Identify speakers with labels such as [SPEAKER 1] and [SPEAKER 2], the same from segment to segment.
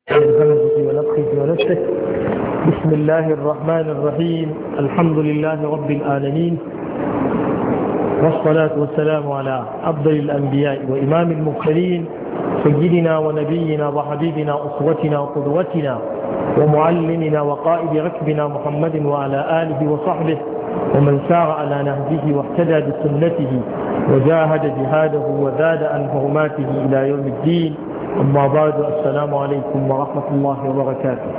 [SPEAKER 1] من همزه ونفخه ونفسه. بسم الله الرحمن الرحيم. الحمد لله رب العالمين، والصلاة والسلام على أفضل الأنبياء وإمام المرسلين سيدنا ونبينا وحبيبنا أسوتنا وقدوتنا ومعلمنا وقائد ركبنا محمد وعلى آله وصحبه ومن سار على نهجه واهتدى بسنته وجاهد جهاده وزاد عن حرماته إلى يوم الدين. أما بعد، السلام عليكم ورحمة الله وبركاته.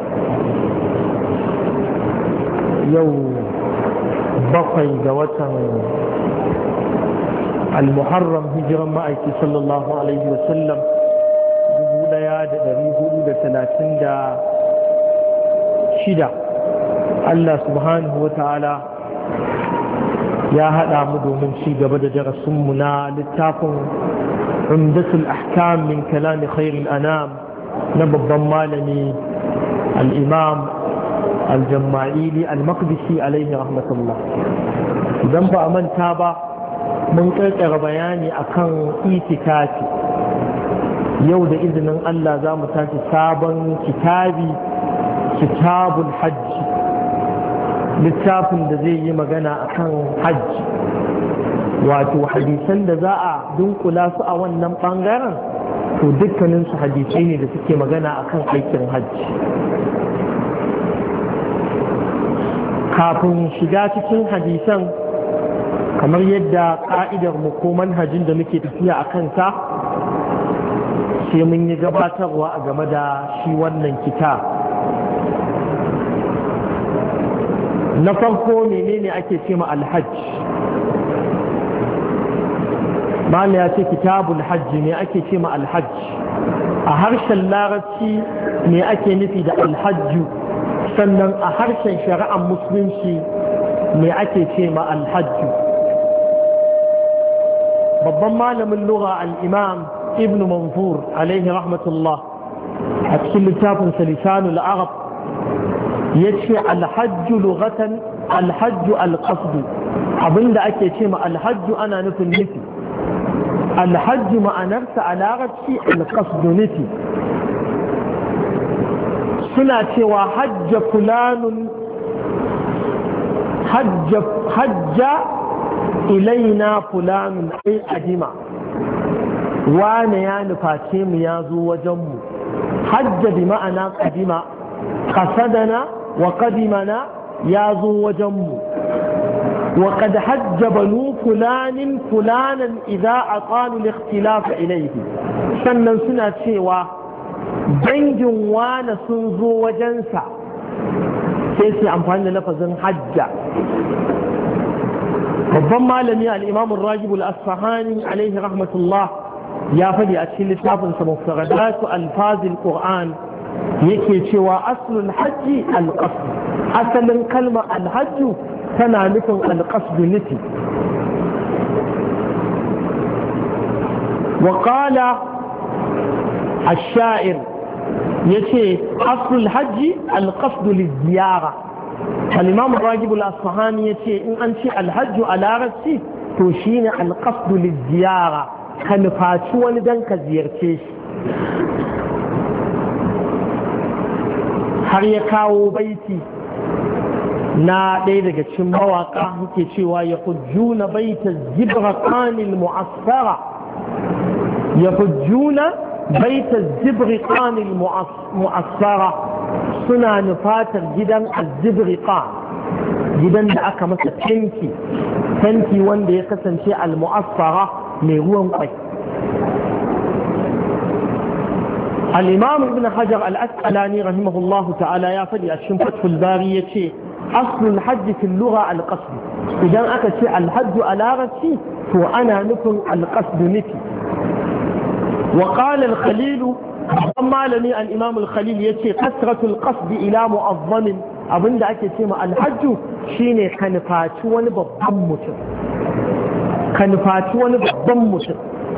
[SPEAKER 1] يوم بقي جوة المحرم هجرا مائك صلى الله عليه وسلم جبولا ياد دريه أولى 36. الله سبحانه وتعالى يا هذا مدو من شيء قبل درسمنا للتافن عمدة الأحكام من كلام خير الأنام نبض ضمالني الإمام الجماعيلي المقدسي عليه رحمة الله. ذنب أمن تابع من قرر بياني أكن إيتكاتي يود إذن الله زامتاتي سابا كتابي كتاب الحج، littafin da zai yi magana akan hajji, wato hadisan da za a dunkula su a wannan bangaren to dukkanin su hadisai ne da suke magana akan aikin hajji. Kafin shiga cikin hadisan, kamar yadda ka'idar mu ko manhajin da muke tafiya a kansa, sai mun yi gabatarwa a game da shi wannan kitab. Na farko menene ake ce ma alhajj? mala ya ce kitabul hajji, ne ake ce ma alhajj? A harshen larabci ne ake nufi da alhajju? Sannan a harshen shari'ar musulunci ne ake ce ma alhajju? Babban malamin lugha al-imam ibn manfur alaihi rahmatullah a cikin littafin lisanul arab yace alhajju lughatan alhajju alqasd, abinda ake ce ma alhajju ana nufin nufi. alhajju ma'anarsa a larabci alqasd nufi. suna cewa hajja fulanun hajja ilaina fulanun ay adima, wane ya nuface mu ya zo wajenmu. hajja bi ma'ana qadima, qasadana wa qadimana ya zo wajenmu. wa qad hajja banu fulanin fulanan idza aqalu al-ikhtilaf ilayhi. sannan suna cewa dangin wane sun zo wajensa, sai su amfani da lafazin hajja. babban malami al-imam ar-ragib al-asfahani alayhi rahmatullah ya faɗi a cikin littafinsa mufradatu alfazil qur'an, yake cewa aslul hajji alqasd, asalin kalmar alhajju tana nufin alqasd nufi. wa qala ash-sha'ir yace aslul hajji alqasd liziyara. al-imam ar-ragib al-asfahani yace in an ce alhajju a larabci to shine alqasd liziyara, ka nufaci wani dan ka ziyarce shi. har ya kawo baiti na ɗaya daga cikin mawaƙa yake cewa ya hujjuna baita zibraqanil mu'asfara, ya hujjuna baita zibraqanil mu'asfara, suna nufatar gidan azzibriqa, gidan da aka masa tanki wanda ya kasance al-mu'asfara mai ruwan kwai. الإمام ابن حجر الأسقلاني رحمه الله تعالى يا فدي الشنفة في البارية أصل الحج في اللغة القصد. إذا أكت الحج على رأسي فأنا نكن القصد نفي. وقال الخليل أما لني الإمام الخليل يتي كثرة القصد إلى معظم، أظن ذلك يتيما الحج شيني كنفاتون بضمت، كنفاتون بضمت.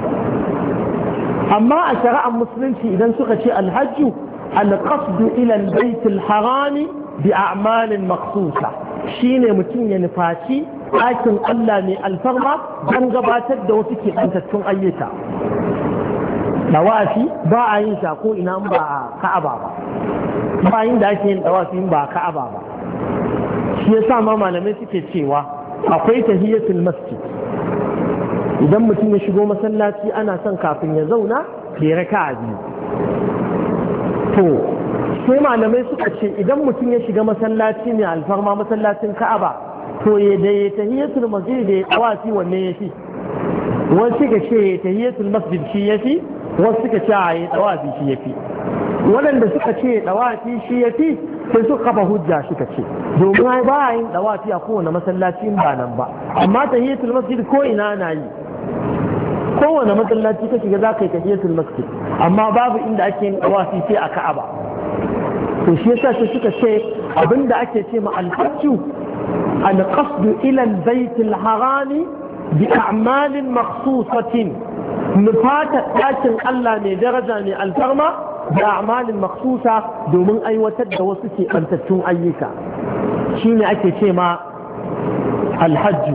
[SPEAKER 1] amma a shari'ar musulunci idan suka ce alhajju alqasdu ila albayt alharam bi a'malin maqsusa, shine mutum ya nufaci ɗakin Allah mai alfarma don gabatar da wasu keɓantattun ayyuka. dawafi ba a yin shako ina ba a ka'aba ba bayan da ake yin dawafi ba a ka'aba ba shi yasa ma malamai suke cewa akwai tahiyatul masjid idan mutum ya shigo masallaci ana son kafin ya zauna ya raka'a biyu to sai malamai suka ce idan mutum ya shiga masallaci ne alfarma masallacin ka'aba to ya da ya tahiyatul masjid da ya dawafi wanne ya fi wasu suka ce tahiyatul masjid shi ya fi wasu suka ce a yi dawafi shi ya fi waɗanda suka ce dawafi shi ya fi sai suka kafa hujja suka ce domin ba a yin dawafi a kowane masallaci ba nan ba amma tahiyatul masjid ko ina na yi kowane masallaci ka shiga za ka yi tahiyatul masjid amma babu inda ake yin dawafi sai a ka'aba to shi yasa sai suka ce abinda ake ce ma al-hajju al-qasdu ila al-bayt al-harami bi a'malin makhsusatin nufata ɗakin Allah mai daraja ne alfarma da a'malin makhsusa domin aiwatar da wasu keɓantattun ayyuka shine ake ce ma alhajju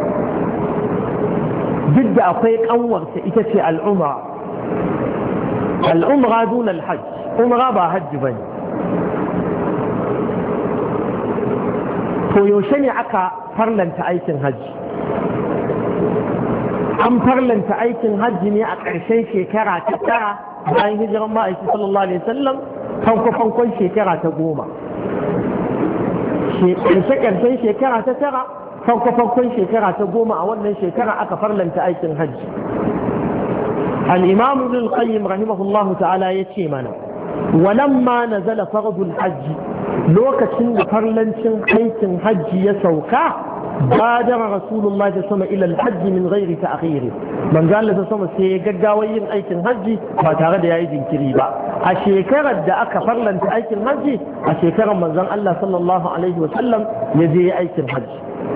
[SPEAKER 1] duk da akwai ƙanwarsa ita ce al'umra al'umra dun alhajj umra ba hajji ba ne to yaushe ne aka farlanta aikin hajji an farlanta aikin hajji ne a ƙarshen shekara ta tara bayan hijiran ma'aiki sallallahu alaihi wasallam farko-farkon shekara ta 10 ƙarshen shekara ta tara farko-farkon shekara ta 10 a wannan shekara aka farlanta aikin hajji al-imam ibn al-qayyim rahimahullahu ta'ala ya ce mana walamma nazala fardul hajji lokacin da farlancin aikin hajji ya sauka بادر رسول الله صلى الله عليه وسلم إلى الحج من غير تأخير من قال له صلى الله عليه وسلم سيقاوين أيكن حج فتغد يعيد كريبا أشيكرا دأك فرلا أيكن حج أشيكرا من ذن الله صلى الله عليه وسلم يزي أيكن حج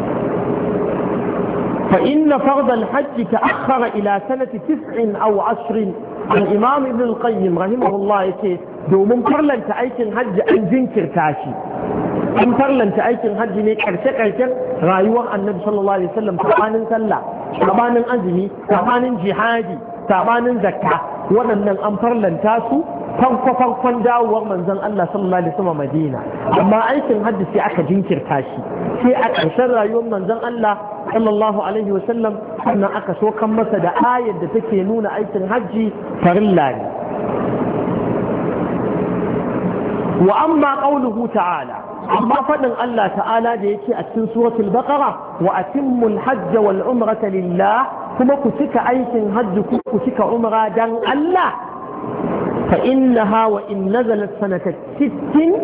[SPEAKER 1] فإن فرض الحج تأخر إلى سنة 9 أو 10 الإمام ابن القيم رحمه الله يقول دوم فرلا أيكن حج أن ذنكر تاشي an farlanta aikin hajji ne karshe-karshen rayuwar annabi sallallahu alaihi wasallam sabanin sallah sabanin azumi sabanin jihadi sabanin zakka waɗannan an farlanta su farko-farkon dawowar manzon Allah sallallahu alaihi wasallam Madina amma aikin hajji sai aka jinkirta shi sai a ƙarshen rayuwar manzon Allah sallallahu alaihi wasallam sannan aka so kan masa da ayar da take nuna aikin hajji farilla ne wa amma qawluhu ta'ala amma faɗin Allah ta'ala da yake a cikin suratul baqara wa atimmul hajj wal umrata lillah kuma ku cika aikin hajji ku cika umra dan Allah fa innaha wa in nazalat sanata 60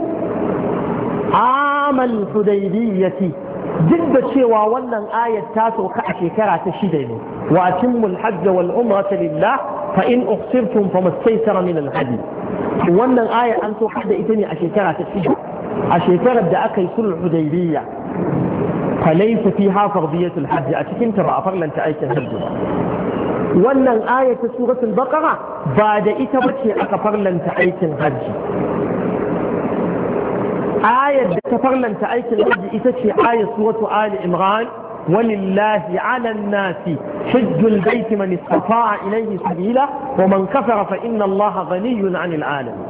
[SPEAKER 1] amal hudaybiyyati duk da cewa wannan ayat ta sauka a shekara ta 6 ne wa atimmul hajj wal umrata lillah fa in ukhsirtum famastaysara min al hadi wannan ayat an sauka da ita ne a shekara ta 6 a shekarar da aka yi sulh hudaybiyya falaysa fiha fardiyatul hajj a cikin ta ba a farlanta aikin hajji ba wannan aya ta suratul baqara ba da ita bace aka farlanta aikin hajji ayar da ta farlanta aikin hajji ita ce ayar suratu ali imran ولله على الناس حج البيت من استطاع إليه سبيلا ومن كفر فإن الله غني عن العالمين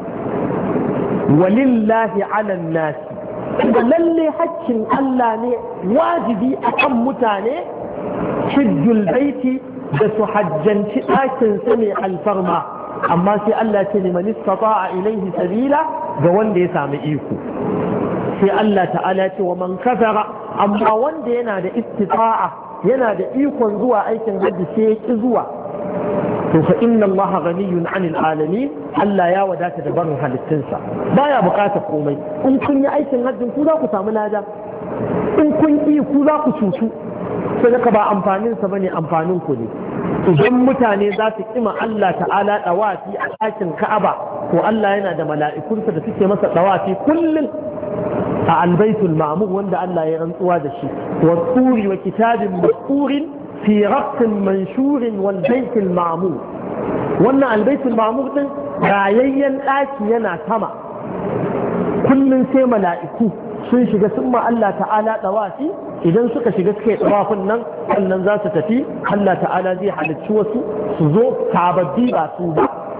[SPEAKER 1] ولله على الناس lalle haccin Allah ne wajibi akan mutane hajjul baiti da su hajjanci ɗakin sa ne alfarma amma sai Allah ce ne man istata'a ilayhi sabila ga wanda ya sami iko sai Allah ta'ala ce wa man kafara amma wanda yana da istita'a yana da ikon zuwa aikin hajji sai ya ki zuwa to fa inna Allah ghaniyun 'anil alamin Allah ya wadata da barin halittunsa baya bukatar komai in kun yi aikin hajjin ku za ku samu lada in kun yi ku za ku cutu sai ka ba amfanin sa bane amfanin ku ne idan mutane za su kima Allah ta'ala dawafi a ɗakin Ka'aba to Allah yana da mala'ikunsa da suke masa dawafi kullum a albaitul ma'mur wanda Allah ya rantsuwa da shi wa turi wa kitabin masqurin في رق منشور والبيت المعمور وانا البيت المعمور ده رايين ɗaki yana sama kullun sai mala'iku sun shiga sun ma Allah ta'ala dawafi idan suka shiga suka yi dawafin nan sannan za su tafi Allah ta'ala zai halicci wasu su zo sababbi ba su ba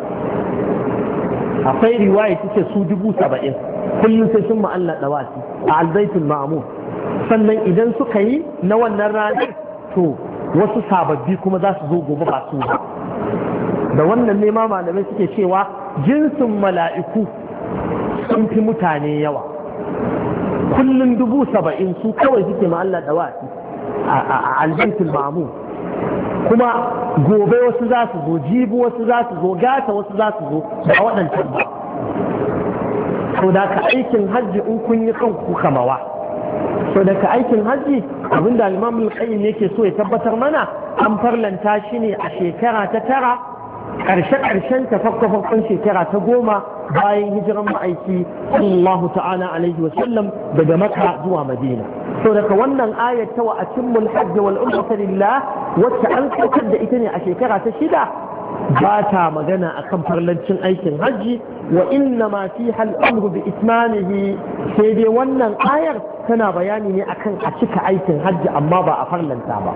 [SPEAKER 1] akwai riwaya take su 70,000 kullum sai sun ma'alla dawasi a albaitul ma'mur. sannan idan suka yi na wannan ranar to wasu sababbi kuma za su zo gobe ba su ba. da wannan ne ma malamai suke cewa jinsin mala'iku sun fi mutane yawa. kullum 70,000 su kawai suke ma'alla dawasi a albaitul ma'mur. kuma gobe wasu za su zo, jibi wasu za su zo, gata wasu za su zo ba waɗancan ba. sau da ka aikin hajji in kun yi kanku kamawa. sau da ka aikin hajji abinda al-Imam al-Qayyim yake so ya tabbatar mana an farlanta shi ne a shekara ta 9 ƙarshen ta farkon shekara ta 10 bayan hijiran ma'aiki sallallahu ta'ala alaihi wa sallam daga Makka zuwa Madina. sau daga wannan ayat ta wa atimmul hajj wal umrata lillah wacce an saukar da ita ne a shekara ta 6 ba ta magana akan farlancin aikin hajji wa inna ma fiha al-amru bi itmanihi. sai dai wannan ayar tana bayani ne akan a cika aikin hajji amma ba a farlanta ba.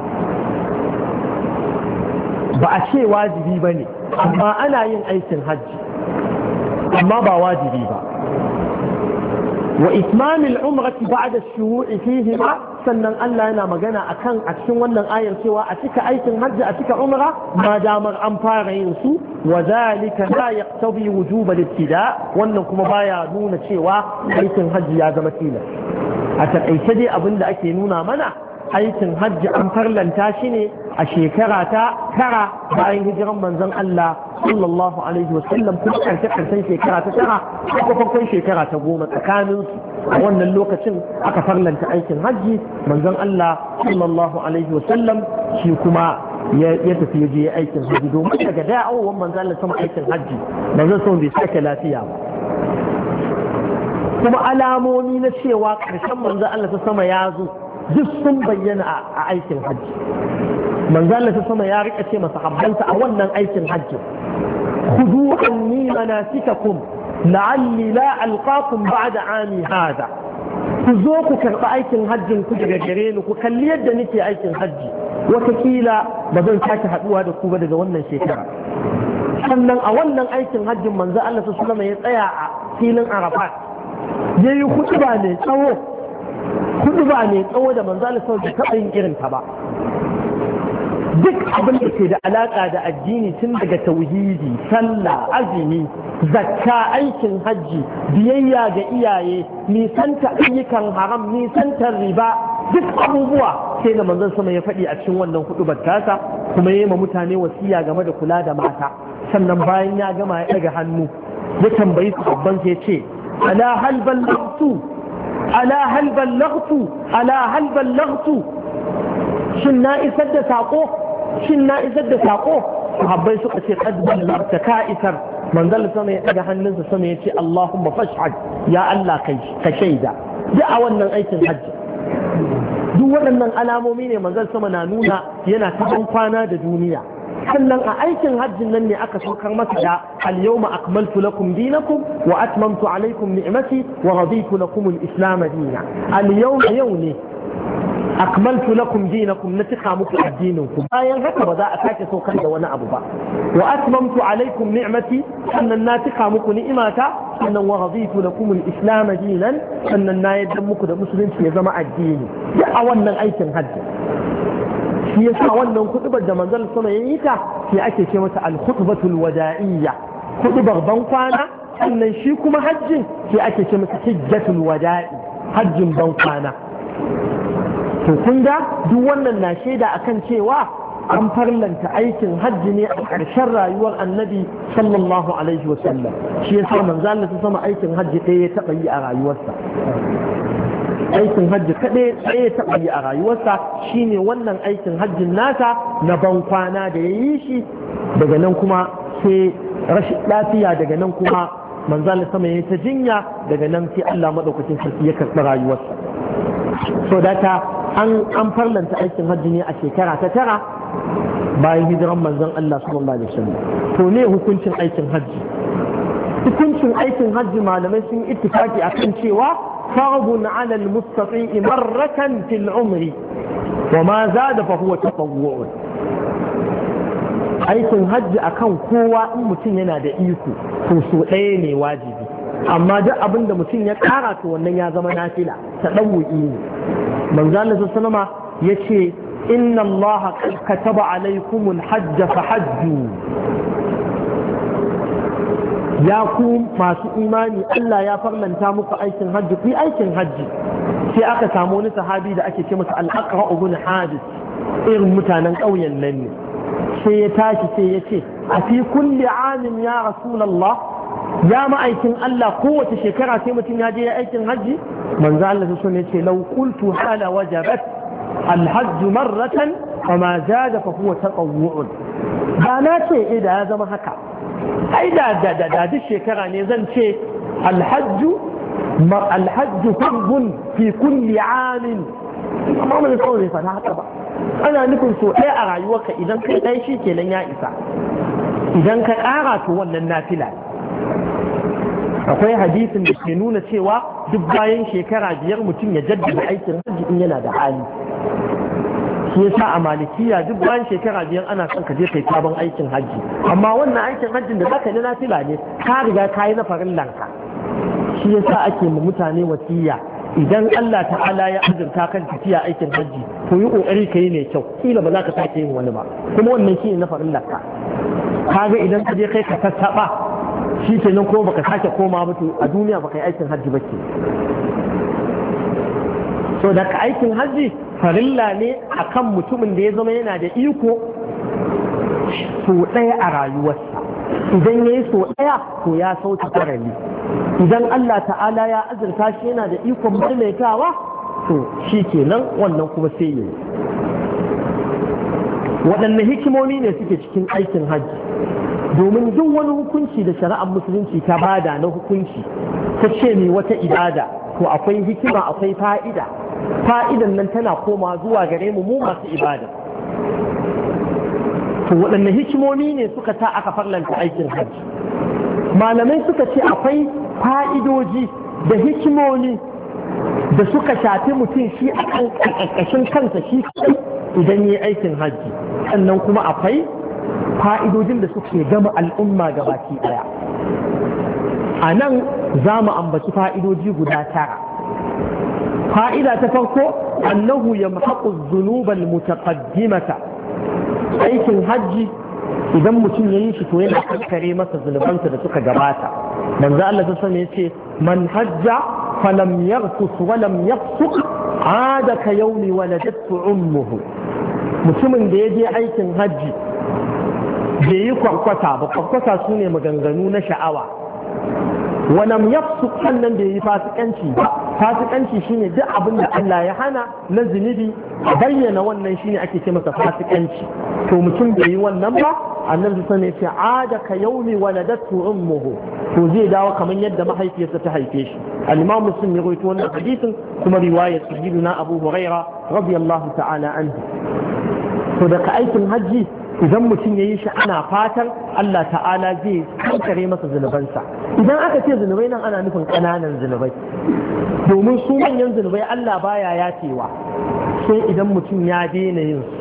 [SPEAKER 1] ba a ce wajibi ba ne amma ana yin aikin hajji amma ba wajibi ba. wa itmamil umrati ba'da ash-shuru'i fihi sannan Allah yana magana akan a cikin wannan ayar cewa a cika aikin hajji a cika umra ma damar an fara yin su wa zalika la yaqtadi wujub al-ibtida. wannan kuma baya nuna cewa aikin hajji ya zama tilas. a takaice dai abinda ake nuna mana aikin hajji an farlanta shi ne a shekara ta 9 bayan hijiran manzon Allah sallallahu alaihi wasallam kuma karshen shekara ta 9 ko farkon shekara ta 10 tsakanin a wannan lokacin aka farlanta aikin hajji. manzon Allah sallallahu alaihi wasallam shi kuma ya tafi je aikin hajji domin daga da'awar manzon Allah sama aikin hajji manzon sama bai sake lafiya ba. kuma alamomi na cewa karshen manzon Allah ta sama ya zo duk sun bayyana a aikin hajji. manzo Allah sama ya rika ce masa habbansa a wannan aikin hajji khudu anni manasikakum la'alli la alqakum ba'da ami hada. ku zo ku karɓi aikin hajjin ku daga gare ni, ku kalli yadda nake aikin hajji, watakila ba zan sake haɗuwa da ku ba daga wannan shekara. sannan a wannan aikin hajjin manzo Allah sallallahu alaihi wasallam ya tsaya a filin Arafat yayi hutuba ne tsawo da manzo Allah sallallahu alaihi wasallam taɓa yin irin ta ba. duk abin da ke da alaƙa da addini tun daga tauhidi, sallah, azumi, zakka, aikin hajji, biyayya ga iyaye, nisanta ayyukan haram, nisantar riba, duk abubuwa sai da manzon sama ya faɗi a cikin wannan hudubar tasa, kuma ya yi ma mutane wasiya game da kula da mata. sannan bayan ya gama ya ɗaga hannu ya tambayi su babban sai ce ala hal ballaghtu ala hal ballaghtu ala hal ballaghtu shin na isar da saƙo sahabbai suka ce qad ballaghta ka isar. manzal sama ya daga hannunsa sama ya ce Allahumma fashhad, ya Allah kai ka shaida. duk a wannan aikin hajji duk waɗannan alamomi ne manzal sama na nuna yana ta kwana da duniya. sannan a aikin hajjin nan ne aka saukar masa da al-yawma akmaltu lakum dinakum wa atmamtu alaykum ni'mati wa raditu lakum al-islam dinan. al-yawma yau ne akmaltu lakum dinakum na cika muku addininku, bayan haka ba za a sake saukar da wani abu ba. wa atmamtu alaikum ni'mati, sannan na cika muku ni'imata, sannan wa raditu lakum al-islam dinan, sannan na yadda muku da musulunci ya zama addini. duk a wannan aikin hajji shi yasa wannan kutubar da manzon sama yayi ta sai ake ce mata al-khutbatul wada'iyya, kutubar ban kwana. sannan shi kuma hajjin sai ake ce mata hajjatul wada'i, hajjin ban kwana. to kun ga duk wannan na shaida akan cewa an farlanta aikin hajji ne a ƙarshen rayuwar annabi sallallahu alaihi wa sallam. shi yasa manzo Allah ta sama aikin hajji ɗaya ya taɓa yi a rayuwarsa. aikin hajji kaɗai ɗaya ya taɓa yi a rayuwarsa shine wannan aikin hajjin nasa na ban kwana da ya yi shi. daga nan kuma sai rashin lafiya, daga nan kuma manzo Allah sama ya ta jinya, daga nan sai Allah madaukakin sarki ya karɓi rayuwarsa. so data an farlanta aikin hajji ne a shekara ta 9 bayan hijiran manzon Allah sallallahu alaihi wasallam. to ne hukuncin aikin hajji? hukuncin aikin hajji malamai sun ittifaki akan cewa fardun 'ala al-mustati' marratan fil umri wa ma zada fa huwa tatawwu'. aikin hajji akan kowa in mutum yana da iko to so ɗaya ne wajibi, amma duk abin da mutum ya ƙara to wannan ya zama nafila ta ɗau'i ne. manzo Allah sallama yace inna Allah kataba alaikumul hajj fa hajju, ya ku masu imani Allah ya farlanta muku aikin hajji, ku aikin hajji. sai aka samu wani sahabi da ake ce masa al-Aqra ibn Hadis, irin mutanen ƙauyen nan ne, sai ya tashi sai ya ce a fi kulli amin ya Rasulullah, ya ma'aikin Allah kowace shekara sai mutum ya je ya aikin hajji? manzo Allah sai ya ce law qultu hala wajabat al-hajj marratan fama zada fa huwa tatawwu'un. ba na ce da ya zama haka, ai da duk shekara ne zan ce alhajju harbun fi kulli amin, amma mun kawai bai fada haka ba. ana nufin so ɗaya a rayuwarka, idan kai ɗaya shi kenan ya isa, idan ka ƙara to wannan nafila. akwai hadisin da ke nuna cewa duk bayan shekara 5 mutum ya jaddada aikin hajji in yana da hali. shi yasa a malikiya duk bayan shekara 5 ana son ka je kai sabon aikin hajji, amma wannan aikin hajjin da zaka yi na nafila ne, ka riga ka yi na farillanka. shi yasa ake ma mutane wasiya, idan Allah ta'ala ya azurta kan tafiya aikin hajji to yi kokari ka yi mai kyau, kila ba za ka sake yin wani ba, kuma wannan shi ne na farillanka. kaga idan ka je kai ka tattaba shi kenan ko baka sake koma ba to a duniya baka yi aikin hajji ba ke. so da ka aikin hajji farilla ne akan mutumin da ya zama yana da iko so ɗaya a rayuwarsa. idan ya yi so ɗaya to ya sauta farali. idan Allah ta'ala ya azurta shi yana da ikon maimaitawa to shi kenan wannan kuma sai ya yi. waɗanne hikimomi ne suke cikin aikin hajji? domin duk wani hukunci da shari'ar musulunci ta bada na hukunci ta ce ne wata ibada to akwai hikima, akwai fa'ida. fa'idan nan tana koma zuwa gare mu masu ibada. to waɗanne hikimomi ne suka sa aka farlanta aikin hajji? malamai suka ce akwai fa'idoji da hikimomi da suka shafi mutum shi a ƙarƙashin kansa shi idan yi aikin hajji, sannan kuma akwai fa'idojin da suke gama al'umma gabaki ɗaya. a nan za mu ambaci fa'idoji guda 9. fa'ida ta farko, annahu ya mahaƙu zunubal mutaqaddimata. aikin hajji idan mutum ya yi shi to yana kankare masa zunubansa da suka gabata. manzo Allah ta sani yace man hajja falam yarfus wa lam yafsuq ada ka yawmi waladatu ummuhu. mutumin da ya je aikin hajji bai yi kwakwata ba, kwakwata su ne maganganu na sha'awa. walam yafsuq sannan da yi fasikanci ba, fasikanci shine duk abin da Allah ya hana na zunubi, bayyana wannan shine ake ce masa fasikanci. to mutum bai yi wannan ba, annabi sallallahu alaihi wasallam ya ce ada ka yawmi waladatu ummuhu, to zai dawo kamar yadda mahaifiyarsa ta haife shi. al-Imam Muslim ya rawaito wannan hadisin, kuma riwayar sayyidina Abu Huraira radiyallahu ta'ala anhu. to daga aikin hajji idan mutum ya yi shi ana fatan Allah ta'ala zai kankare masa zunubansa. idan aka ce zunubai nan ana nufin ƙananan zunubai, domin su manyan zunubai Allah baya yacewa sai idan mutum ya daina yin su.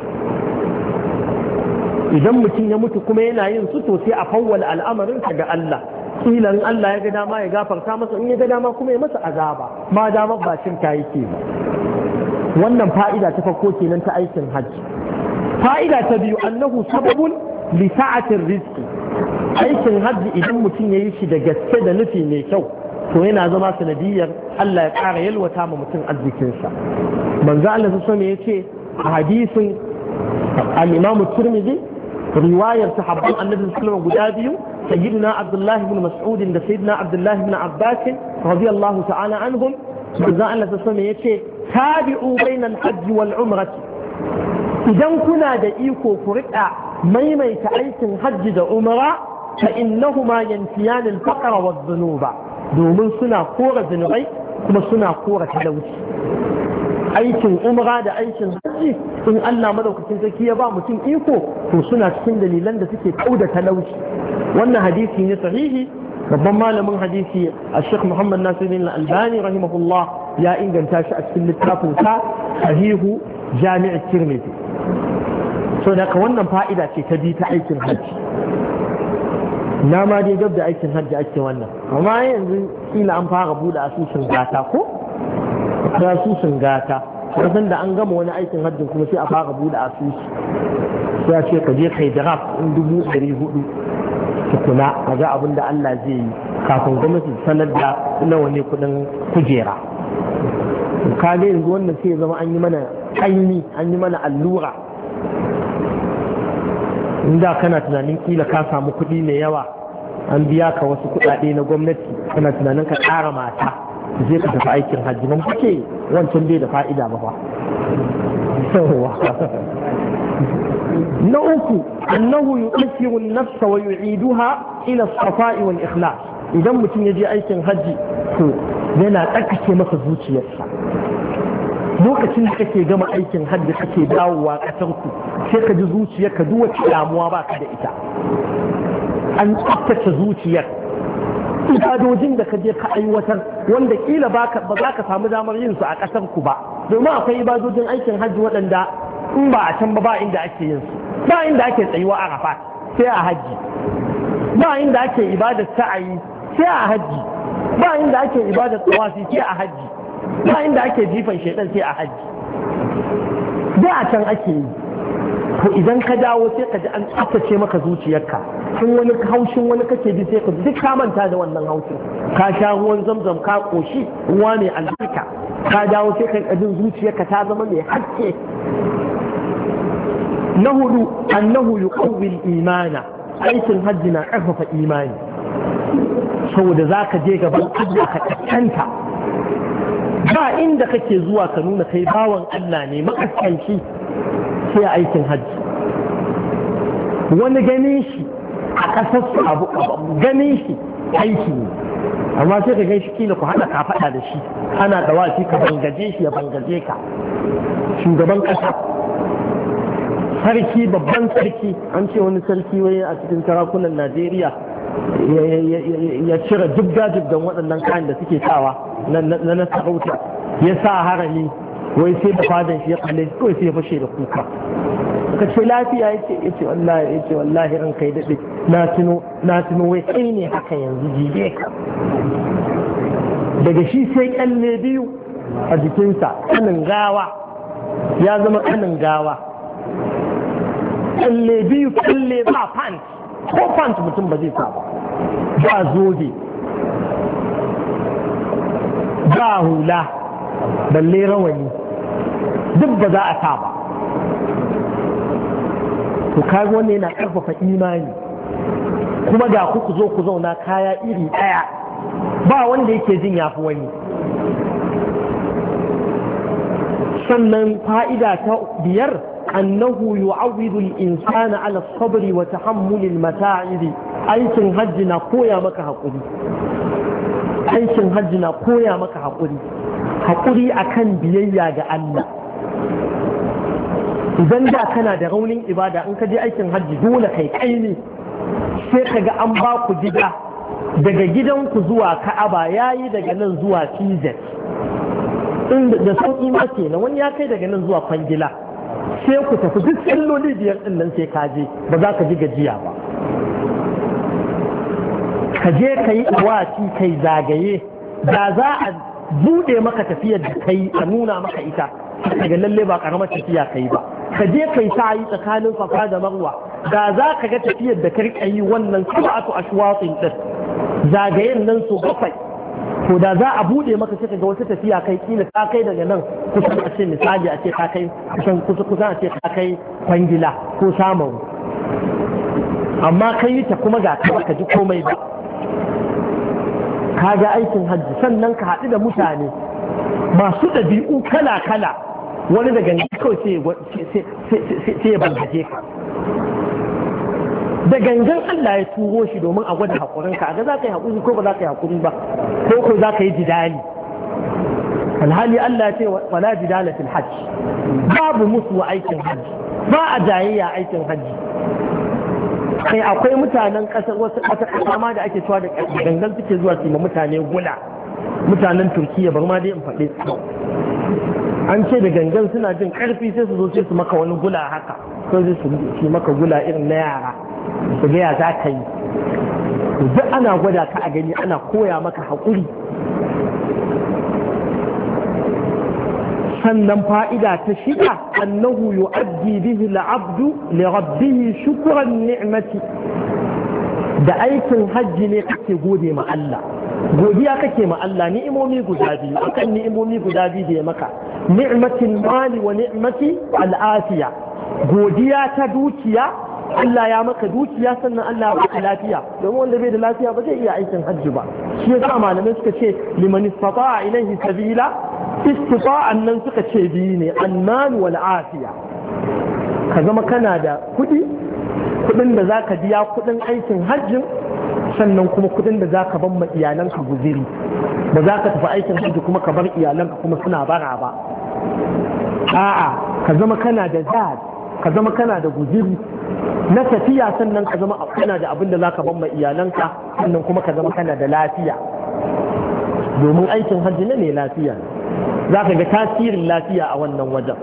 [SPEAKER 1] idan mutum ya mutu kuma yana yin su to sai a fawwala al'amarinsa ga Allah. kilan Allah ya ga dama ya gafarta masa, in ya ga dama kuma ya masa azaba, ma dama ba shirka yake ba. wannan fa'ida ta farko kenan ta aikin hajji. fa'ida ta biyu, annahu sababun li sa'atir rizqi. aikin hajji idan mutum ya yi shi da gaske da nufi mai kyau to yana zama sanadiyar Allah ya ƙara yalwata ma mutum arzikinsa. manzo Allah sallallahu alaihi wasallam yace a hadisin al-Imam Tirmidhi, riwayar sahabban annabi sallallahu alaihi wasallam guda biyu, sayyidina Abdullah ibn Mas'ud da sayyidina Abdullah ibn Abbas radiyallahu ta'ala anhum, manzo Allah sallallahu alaihi wasallam yace tabi'u bainal hajj wal umrah. idan kuna da iko ku riƙa maimaita aikin hajji da umara, fa innahuma yanfiyan al-faqra wadh-dhunuba, domin suna kora zunubai kuma suna kora talauci. aikin umra da aikin hajji in Allah madaukakin sarki ya ba mutum iko to suna cikin dalilan da suke kauda talauci. wannan hadisi ne sahihi, babban malamin hadisi Sheikh Muhammad Nasiruddin Al-Albani rahimahullah ya inganta shi a cikin littafin sa Sahihu Jami' Tirmidhi. so daga wannan fa'ida ce ta bi ta aikin hajji. Na ma dai gab da aikin hajji ake wannan, amma yanzu kila an fara bude asusun gata ko asusun gata wasan da an gama wani aikin hajjin kuma sai a fara bude asusu, sai a ce ka je kai draft in 400 tukuna a ga abin da Allah zai yi kafin gwamnati sanar da nawa ne kudin kujera. Ka ga yanzu wannan sai ya zama an yi mana kaini, an yi mana allura. Inda kana tunanin kila ka samu kuɗi mai yawa an biya ka wasu kuɗaɗe na gwamnati, kana tunanin ka ƙara mata zai ka tafi aikin hajji, ban kuke wancan bai da fa'ida ba. Na uku annahu yuqaddiru an-nafsa wa yu'iduha ila as-safa'i wal ikhlas. Idan mutum ya je aikin hajji to yana tsarkake masa zuciyarsa. Lokacin da kake gama aikin hajji kake dawowa ƙasar ku sai ka ji zuciyarka duk wata damuwa ba ka da ita, an tsaftace zuciyar. Ibadojin da ka je ka aiwatar wanda kila ba za ka samu damar yin su a ƙasar ku ba, domin akwai ibadojin aikin hajji waɗanda in ba a can ba inda ake yin su, ba inda ake tsayuwa a Arafat sai a hajji, ba inda ake ibadar sa'ayi sai a hajji, ba inda ake ibadar tawafi sai a hajji, ba inda ake jifan shaidan sai a hajji, da a can ake yi. To idan ka dawo sai ka ji an tsaftace maka zuciyarka, in wani haushin wani kake ji sai ka duk ka manta da wannan haushin, ka sha ruwan zamzam ka koshi ruwa mai albarka, ka dawo sai ka jin zuciyarka ta zama mai haske. Na hudu annahu yuqawwi al-imana, aikin hajji na karfafa imani, saboda zaka je gaban Allah ka kaskanta, ba inda kake zuwa ka nuna kai bawan Allah ne makaskanci sai aikin hajji. Wani ganin shi a ƙasar su abu ganin shi aiki ne, amma sai ka gan shi kila ku haɗa ka faɗa da shi, ana da wasi ka bangaje shi ya bangaje ka. Shugaban ƙasa, sarki, babban sarki, an ce wani sarki wai a cikin sarakunan Najeriya ya cire jibga-jibgan waɗannan kayan da suke sawa na sarauta, ya sa harami, wai sai da fadan shi ya kalle kawai sai ya fashe da kuka. Ka ce lafiya ya ce wallahi ran kai daɗe na tuno wai kai ne haka yanzu jibe ka. Daga shi sai kyalle biyu a jikinsa, kanin gawa ya zama kanin gawa, kyalle biyu, kyalle ba pant ko pant mutum ba zai sa ba zobe ba hula balle rawani duk ba za a sa ba. To kaga wannan yana karfafa imani, kuma da ku zo ku zauna kaya iri daya ba wanda yake jin yafi wani. Sannan fa'ida ta biyar annahu yu'awwidu al-insana ala as-sabri wa tahammul al-mata'ib. Aikin hajji na koya maka hakuri, aikin hajji na koya maka hakuri akan biyayya ga Allah. Idan da kana da raunin ibada in ka je aikin hajji dole kai ne, sai ka ga an ba ku gida daga gidanku zuwa Ka'aba yayi daga nan zuwa TZ, da sauƙi ma kenan, wani ya kai daga nan zuwa Kwangila, sai ku tafi duk tsalloli biyar ɗin nan sai ka je, ba za ka ji gajiya ba. Ka je ka yi awaki kai zagaye, da za a buɗe maka tafiyar da kai a nuna maka ita, daga lalle ba ƙaramar tafiya kai ba. Ka je kai sa yi tsakanin Safa da Marwa, da za ka ga tafiyar da karka yi wannan sab'atu ashwatin din, zagayen nan su bakwai, to da za a bude maka sai ga wata tafiya kai kila ka kai daga nan kusan a ce misali a ce ka kai kusan a ce ka kai Kwangila ko Samaru, amma kai ta kuma ga ka ji komai ba. Ka ga aikin hajji, sannan ka haɗu da mutane masu ɗabi'u kala-kala, wani da gangan kawai sai ya bangaje ka, da gangan Allah ya turo shi domin a gwada haƙurinka, a ga za ka yi haƙuri ko ba za ka yi haƙuri ba, ko za ka yi jidali. Alhali Allah ya ce wala jidala fil hajj, babu musu wa aikin hajji, ba a jayayya aikin hajji. Kai akwai mutanen ƙasar wasu ƙasa ma da ake cewa da gangan suke zuwa su ma mutane gula, mutanen Turkiya bar ma dai in faɗe su. An ce da gangan suna jin ƙarfi sai su zo sai su maka wani gula haka, kawai su maka gula irin na yara su ga ya za ka yi. Duk ana gwada ka a gani, ana koya maka haƙuri. sannan fa'ida ta shida annahu yu'addi bihi al'abdu li rabbih shukran ni'mati, da aikin hajji ne kake gode ma Allah, godiya kake ma Allah ni'imomi guda biyu, akan ni'imomi guda biyu da ya maka, ni'matin mali wa ni'mati al'afiya, godiya ta dukiya, Allah ya maka dukiya sannan Allah ya maka lafiya, domin wanda bai da lafiya ba zai iya aikin hajji ba. Shi yasa malamai suka ce liman istata'a ilayhi sabila, istita'an nan suka ce biyu ne, annan wal afiya. Ka zama kana da kudin da zaka biya kudin aikin hajjin, sannan kuma kudin da zaka ban ma iyalanka guziri, ba za ka tafi aikin hajji kuma ka bar iyalanka kuma suna bara ba. A'a, ka zama kana da zad, ka zama kana da guziri na tafiya, sannan ka zama kana da abin da za ka ban ma iyalanka, sannan kuma ka zama kana da lafiya, domin aikin hajji ne lafiya, za ka ga tasirin lafiya a wannan wajen.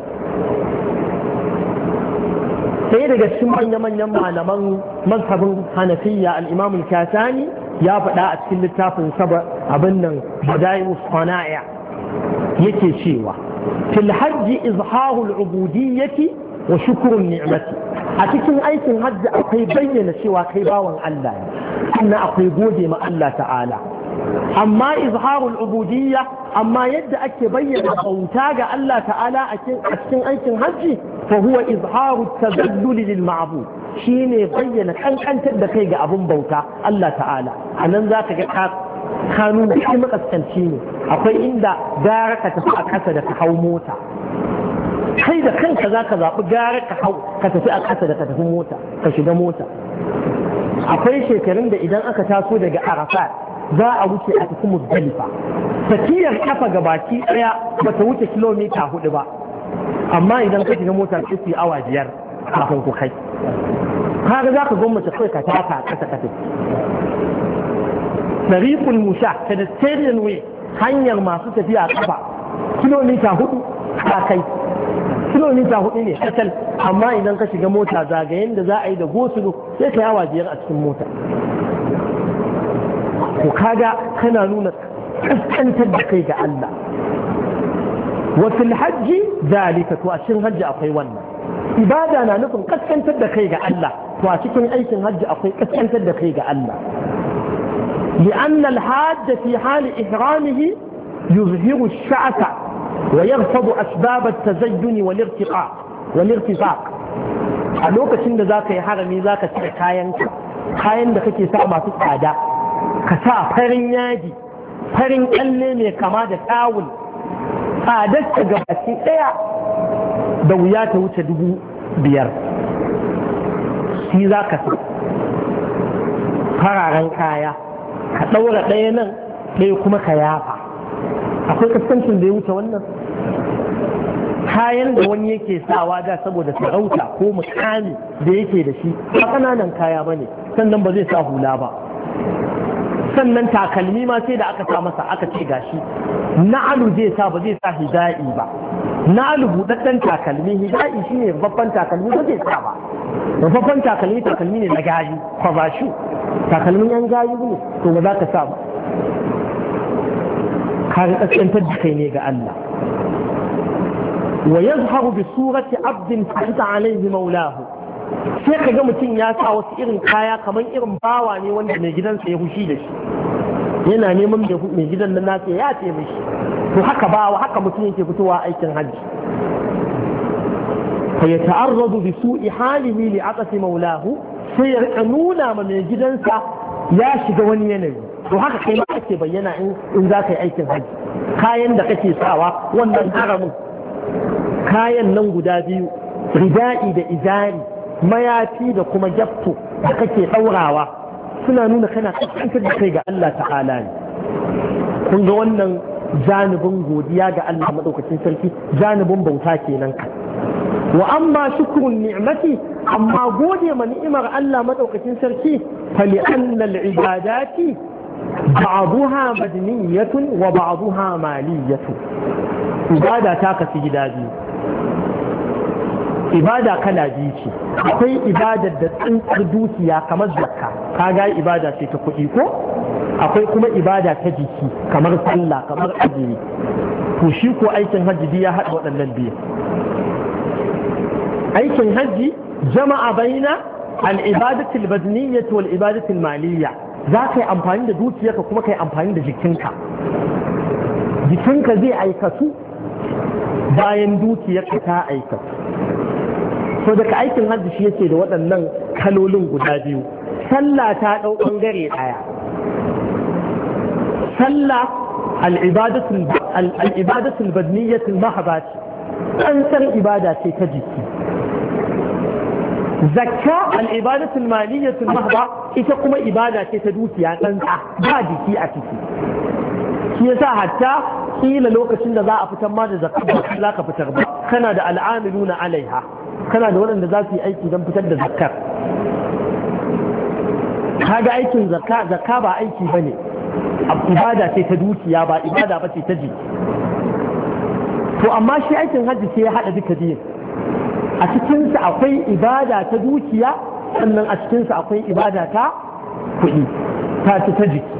[SPEAKER 1] sai daga cikin manya-manyan malaman mazhabin hanafiya al-imam al-kasani ya faɗa a cikin littafin saba abin nan bada'i'us sana'a, yake cewa fil hajji izharul ubudiyyati wa shukrun ni'mati, a cikin aikin hajji akwai bayyana cewa kai bawan Allah ne, sannan akwai gode ma Allah ta'ala. Amma izharul ubudiyya, amma yadda ake bayyana bauta ga Allah ta'ala a cikin aikin hajji, fa huwa izharu tazallul lil ma'bud, shine bayyana kankantar da kai ga abun bauta Allah ta'ala. Anan zaka ga kanun da shi makaskanci ne, akwai inda gara ka tafi a kasa da ka hau mota, kai da kanka za ka zaɓi gara ka tafi a ƙasa da ka tafi mota, ka shiga mota. Akwai shekarun da idan aka taso daga Arafat za a wuce a tafi Muzdalifa, tafiyar kafa ga baki ɗaya ba ta wuce kilomita 4 ba, amma idan ka shiga mota ta fi awa 5 kafin ku kai. Kaga za ka gwamnati kai ka taka a ƙasa ka tafi. Tariqul Musha, pedestrian way, hanyar masu tafiya kafa kilomita 4 ka kai. Kilomita 4 ne kacal, amma idan ka shiga mota zagayen da za a yi da gosulo sai ka yawa 5 a cikin mota. Ko kaga kana nuna kaskantar da kai ga Allah. Wa fil hajji zalika, to a cikin hajji akwai wannan. Ibada na nufin kaskantar da kai ga Allah, to a cikin aikin hajji akwai kaskantar da kai ga Allah. لأن الحاج في حال إحرامه يظهر الشعث ويرفض أسباب التزين والارتفاق. a lokacin da za ka yi harami za ka cire kayan da kake sa masu tsada, ka sa farin yaji, farin kyalle mai kama da tawul, tsadar ta gabaki ɗaya da wuya ta wuce 5,000, shi za ka sa fararen kaya, ka ɗaura ɗaya nan ɗaya kuma ka yafa. Akwai kaskancin da ya wuce wannan? Kayan da wani yake sawa da saboda sarauta ko mukami da yake da shi ba ƙananan kaya ba ne, sannan ba zai sa hula ba. Sannan takalmi ma sai da aka sa masa aka ce gashi na'alu zai sa, ba zai sa hida'i ba. Na'alu buɗaɗɗen takalmi, hida'i shine babban takalmi, ba zai sa ba. Babban takalmi ne na gayu, kwabashu, takalmin yan gayu ne, to ba za ka sa ba. Ka ga kaskantar da kai ne ga Allah. Wa yazharu bi surati abdin fahita alaihi maulahu, sai ka ga mutum ya sa wasu irin kaya kamar irin bawa ne wanda mai gidansa ya hushi da shi, yana neman mai gidan nan nasa ya ce mishi. To haka bawa, haka mutum yake fitowa aikin hajji. fa yata'arradu bi su'i halihi li aqsi maulahu, sai ya nuna ma mai gidansa ya shiga wani yanayi. To haka kai ma ake bayyana in za ka yi aikin hajji. Kayan da kake sawa, wannan haramin kayan nan guda biyu, rida'i da izari, mayafi da kuma gyafto da kake ɗaurawa, suna nuna kana kaskantar da kai ga Allah ta'ala ne. Kun ga wannan janibin godiya ga Allah maɗaukacin sarki, janibin bauta kenan ka. Wa amma shukrun ni'mati, amma gode ma ni'imar Allah maɗaukacin sarki, fa li'anna al-ibadati ba'daha madaniyatun wa ba'daha maliyatun. Ibada ta kasu gida biyu. ibada kala biyu ce. Akwai ibadar da tsintsar dukiya kamar zakka, kaga ibada ce ta kuɗi ko? Akwai kuma ibada ta jiki kamar sallah kamar azumi. To shi ko aikin hajji ya haɗa waɗannan biyu. Aikin hajji jama'a baina al-ibadatu al-badniyyah wal ibadatu al-maliyyah. Za ka yi amfani da dukiyarka kuma ka yi amfani da jikinka. Jikinka zai aikatu bayan dukiyarka ta aikatu. So daga aikin hajji shi yake da waɗannan kalolin guda biyu. Sallah ta ɗau ɓangare ɗaya. Sallah al'ibadatul badniyyatul mahaba ce, tsantsar ibada ce ta jiki. Zakka al'ibadatul maliyyatul mahaba ita kuma ibada ce ta dukiya tsantsa ba jiki a ciki. Shi yasa hatta kila lokacin da za a fitar ma da zakka ba za ka fitar ba, kana da al'amiluna alaiha, kana da waɗanda za su yi aiki don fitar da zakkar. Kaga aikin zakka ba aiki ba ne, ibada ce ta dukiya ba ibada ba ce ta jiki. To amma shi aikin hajji sai ya haɗa duka biyu. A cikinsa akwai ibada ta dukiya, sannan a cikinsa akwai ibada ta kuɗi, ta ci ta jiki.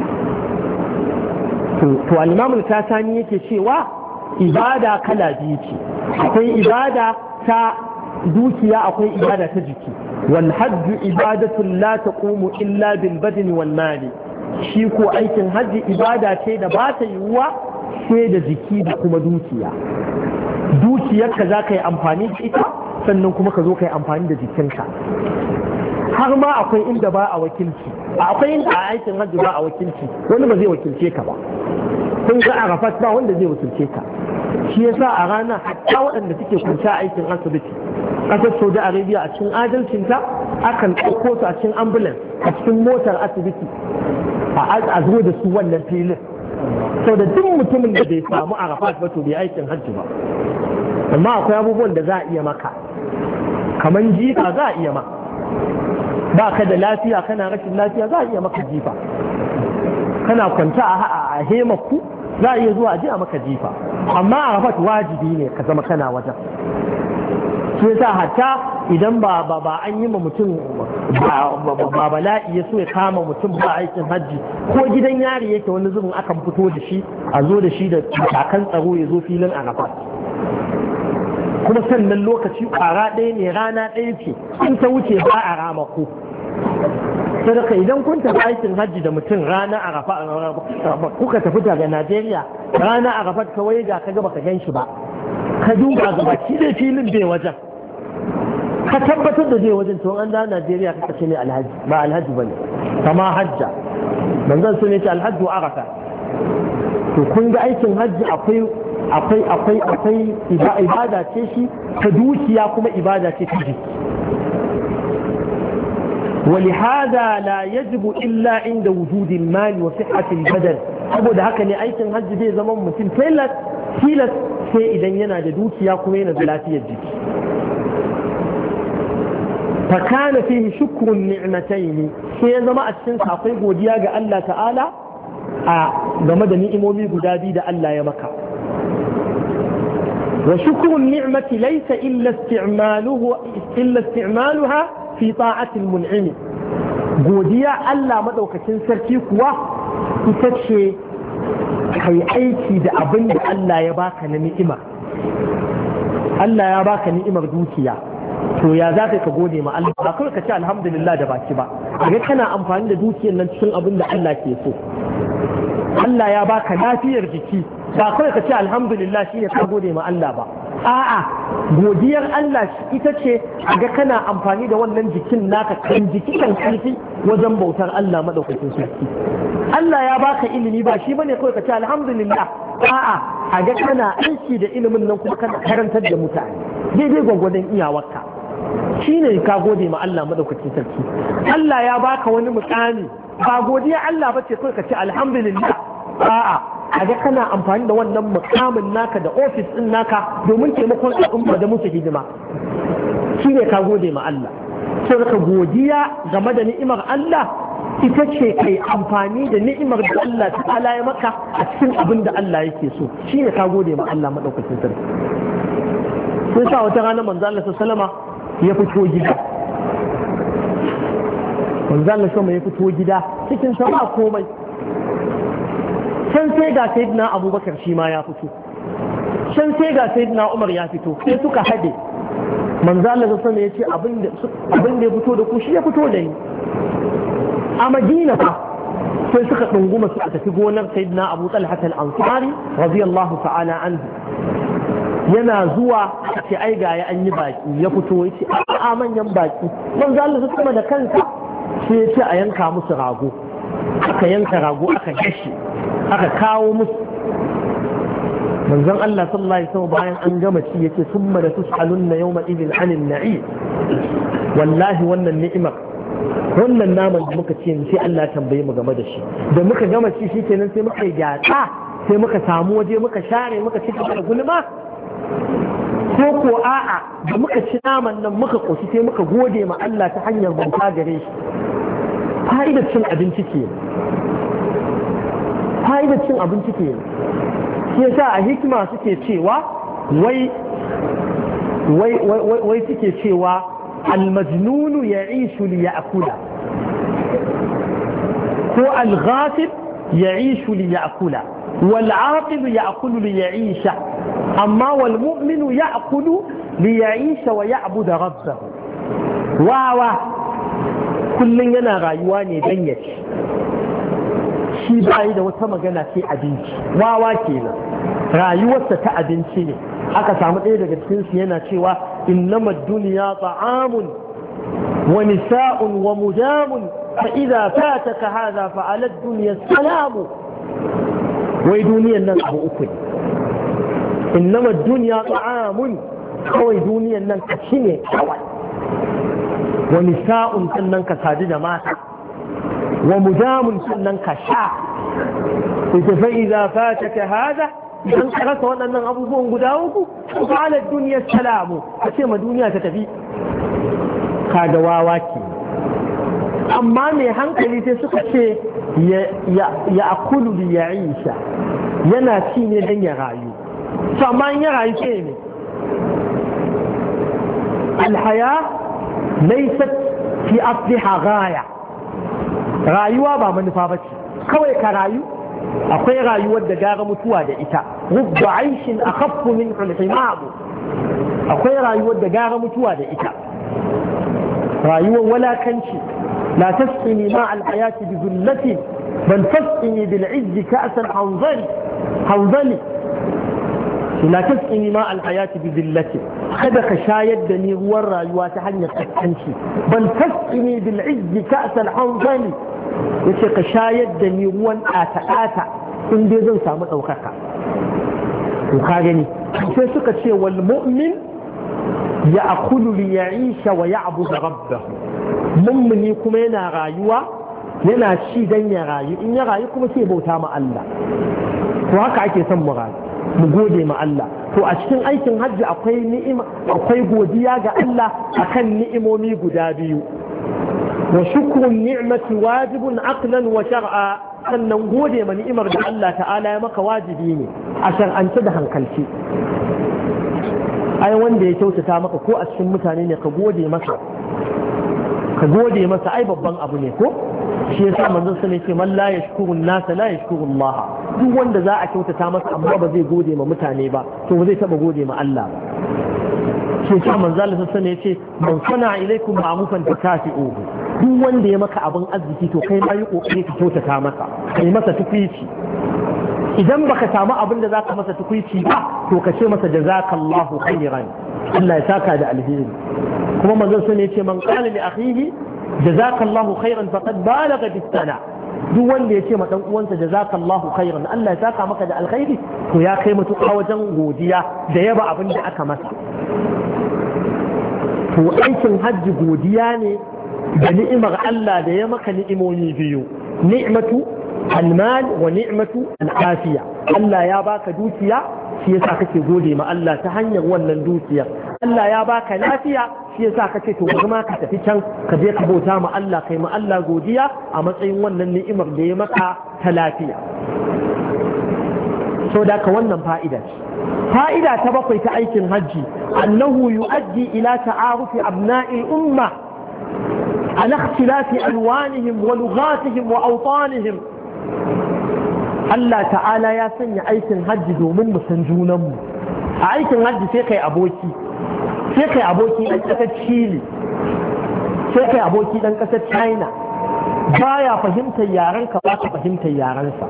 [SPEAKER 1] To al-Imam Kasani yake cewa ibada kala biyu ce. Akwai ibada ta dukiya, akwai ibada ta jiki. Wal hajju ibadatun la taqumu illa bil badni wal mali. Shi ko aikin hajji ibada ce da ba ta yiwuwa sai da jiki da kuma dukiya. Dukiyarka za ka yi amfani da ita, sannan kuma ka zo ka yi amfani da jikinka. Har ma akwai inda ba a wakilci, akwai inda a aikin hajji ba a wakilci, wani ba zai wakilce ka ba. Kun ga Arafat ba wanda zai wakilce ka. Shi yasa a ranar hatta waɗanda suke kunta aikin asibiti, ƙasar Saudi Arabia a cikin adalcinta akan ɗauko su a cikin ambulance a cikin motar asibiti a zo da su wannan filin. Sau da duk mutumin da bai samu Arafat ba to bai aikin hajji ba. Amma akwai abubuwan da za a iya maka, kamar jifa za a iya ma. Ba ka da lafiya, kana rashin lafiya za a iya maka jifa. Kana kwanta a hemaku za a iya zuwa a ji a maka jifa. Amma Arafat wajibi ne ka zama kana wajen. Shi yasa hatta idan ba an yi ma mutum ba bala'i ya so ya kama mutum ba aikin hajji, ko gidan yari yake wani zubin akan fito da shi a zo da shi da matakan tsaro ya zo filin Arafat. Kuma sannan lokaci ƙwara ɗaya ne, rana ɗaya ce, in ta wuce ba a ramako. Sadaka idan kun tafi aikin hajji da mutum rana Arafat kuka tafi daga Najeriya rana Arafat kawai ga ka gaba ka gan shi ba, ka duba gaba shi da filin bai wajen, ka tabbatar da zai wajen, to an da Najeriya ka ce ne alhaji, ba alhaji bane, kama hajja manzon sun ce alhaji wa Arafa. To kun ga aikin hajji akwai ibada ce shi ta dukiya kuma ibada ce ta jiki. ولهذا لا يجب إلا عند وجود المال وصحة البدن. saboda haka ne aikin hajji zai zama mutum tilas sai idan yana da dukiya kuma yana da lafiyar jiki. fakana fihi shukrun ni'matayn, sai ya zama a cikin akwai godiya ga Allah ta'ala a game da ni'imomi guda biyu da Allah ya maka. wa shukrun ni'mati laysa illa isti'maluha fi ta'atil mun'imi. Godiya Allah madaukakin sarki kuwa ita ce kai aiki da abin da Allah ya baka na ni'ima. Allah ya baka ni'imar dukiya, to ya za ka gode ma Allah? Ba kawai ka ce alhamdulillah da baki ba, kaga kana amfani da dukiyar nan cikin abin da Allah ke so. Allah ya baka lafiyar jiki, ba kawai ka ce alhamdulillah shine ka gode ma Allah ba. A'a, godiyar Allah ita ce ga kana amfani da wannan jikin naka kan jiki kan karfi wajen bautar Allah madaukakin sarki. Allah ya baka ilimi, ba shi bane kawai ka ce alhamdulillah. A'a, ga kana aiki da ilimin nan kuma kana karantar da mutane daidai gwagwadon iyawarka. Shine ka gode ma Allah madaukakin sarki. Allah ya baka wani mukami, ba godiya Allah bace kawai ka ce alhamdulillah. A'a, ga kana amfani da wannan mukamin naka da ofis din naka domin taimakon al'umma da musu hidima. Shine ka gode ma Allah. Sai ka godiya game da ni'imar Allah ita ce kai amfani da ni'imar da Allah ta'ala ya maka a cikin abin da Allah yake so. Shine ka gode ma Allah madaukakin sarki. sai sa wata rana manzo Allah sallama ya fito gida manzo Allah sallama ya fito gida cikin sa ba komai can sai ga sayyidina Abubakar shi ma ya fito can sai ga sayyidina Umar ya fito sai suka hade manzo Allah sallama ya ce abin da ya fito da ku shi ya fito da ni a Madina fa sai suka ɗunguma suka tafi gonar sayyidina Abu Talha al-Ansari radiyallahu ta'ala anhu yana zuwa ce ai ga ya an yi baki ya fito ya ce a manyan baki manzo Allah su kuma da kansa sai ya ce a yanka musu rago aka yanka rago aka gashi aka kawo musu manzon Allah sallallahu alaihi wasallam bayan an gama ci yace summa la tus'alunna yawma idhin 'anil na'im wallahi wannan ni'imar wannan naman da muka ce sai Allah tambaye mu game da shi da muka gama ci shi kenan sai muka yi gyatsa sai muka samu waje muka share muka ci da gulma ko a'a da muka ci naman nan muka koshi sai muka gode ma Allah ta hanyar bauta gare shi fa'idar cin abinci ke fa'idar cin abinci ke shi yasa a hikima suke cewa wai suke cewa المجنون يعيش ليأكل هو الغافل يعيش ليأكل والعاقل يأكل ليعيش أما والمؤمن يأكل ليعيش ويعبد ربه واوا كل ينا غايواني دنيش shi bai da wata magana sai abinci wawa kenan rayuwarsa ta abinci ne aka samu ɗaya daga cikin su yana cewa innama dunya ta'amun wa nisa'un wa mudamun fa idza fataka hadha fa ala dunya salamu wai duniyan nan abu uku ne innama dunya ta'amun kawai duniyan nan ka ci ne kawai wa nisa'un sannan ka sadu da mata wa mudamun sannan ka sha ita fa idza fataka hadha idan ka rasa waɗannan abubuwan guda uku fa ala dunya salamu a ce ma duniya ta tafi kaga wawa ke amma mai hankali sai suka ce ya akulu li ya'isha yana ci ne dan ya rayu to amma in ya rayu ce ne alhaya laysat fi asliha ghaya rayuwa ba manufa bace kawai ka rayu akwai rayuwar da gara mutuwa da ita rubba aishin akhaffu min al-himam akwai rayuwar da gara mutuwa da ita rayuwar walakanci la tasqini ma al-hayati bi dhullati bal tasqini bil 'izzi ka'san hanzali la tasqini ma al-hayati bi dhillati kada ka shayar da ni ruwan rayuwa ta hanyar kaskanci bal tasqini bil 'izzi ka'san hanzali yace ka shayar da ni ruwan ɗata-ɗata in dai zan samu ɗaukaka to ka gani sai suka ce wal mu'min ya akulu li ya'isha wa ya'budu rabbahu mummuni kuma yana rayuwa yana ci dan ya rayu in ya rayu kuma sai bauta ma Allah to haka ake son mu rayu mu gode ma Allah to a cikin aikin hajji akwai ni'ima akwai godiya ga Allah akan ni'imomi guda biyu وشكر النعمة واجب عقلا وشرعا sannan gode ma ni'imar da Allah ta'ala ya maka wajibi ne a shar'ance da hankalci ai wanda ya kyautata maka ko a cikin mutane ne ka gode masa ai babban abu ne ko shi yasa manzon sa ne ce man la yashkuru an-nas la yashkuru Allah duk wanda za a kyautata masa amma ba zai gode ma mutane ba to ba zai taba gode ma Allah ba shi yasa manzon Allah sa ne ce man sana ilaikum ma'rufan fakafi'uhu duk wanda ya maka abin arziki to kai ma yi kokari ka kyautata masa kai masa tukwici idan baka samu abin da zaka masa tukwici ba to ka ce masa jazakallahu khairan Allah ya saka da alheri kuma manzon sun ce man qala li akhihi jazakallahu khairan faqad balagha bis-sana duk wanda ya ce ma dan uwansa jazakallahu khairan Allah ya saka maka da alkhairi to ya kai mutuka wajen godiya da yaba abin da aka masa to aikin hajji godiya ne da ni'imar Allah da ya maka ni'imomi biyu ni'matu almal wa ni'matu al'afiya Allah ya baka dukiya shi yasa kake gode ma Allah ta hanyar wannan dukiyar Allah ya baka lafiya shi yasa kace to kuma ka tafi can ka je ka bauta ma Allah kai ma Allah godiya a matsayin wannan ni'imar da ya maka ta lafiya so da ka wannan fa'ida fa'ida ta bakwai ta aikin hajji annahu yu'addi ila ta'arufi abna'il umma ala ikhtilafi alwanihim wa lughatihim wa awtanihim. Allah ta'ala ya sanya aikin hajji domin mu san junanmu. A aikin hajji sai kai aboki dan kasar Chile, sai kai aboki dan kasar China, baya fahimtar yarenka ba ka fahimtar yarensa,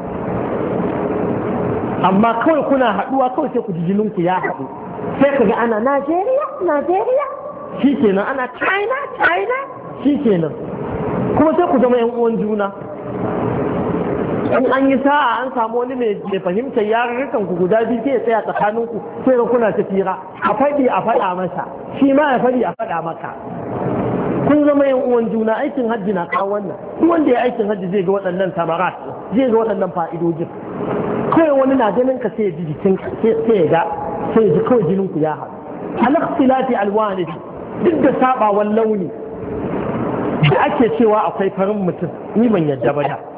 [SPEAKER 1] amma kawai kuna haɗuwa kawai sai ku ji jininku ya haɗu, sai ka ga ana Najeriya shi kenan, ana China shi kenan, kuma sai ku zama 'yan uwan juna. In an yi sa'a an samu wani mai fahimtar yarurrukan ku guda biyu sai ya tsaya tsakaninku sai ga kuna tafira a faɗi a faɗa masa, shi ma ya faɗi a faɗa maka, kun zama 'yan uwan juna. Aikin hajji na kawo wannan. Duk wanda ya aikin hajji zai ga waɗannan samarat, zai ga waɗannan fa'idojin. Kawai wani na ganin ka sai ya ji jikin sai ya ji kawai jinin ku ya haɗu. Al-ikhtilafi alwani, duk da sabawan launi da ake cewa akwai farin mutum, ni ban yadda ba da.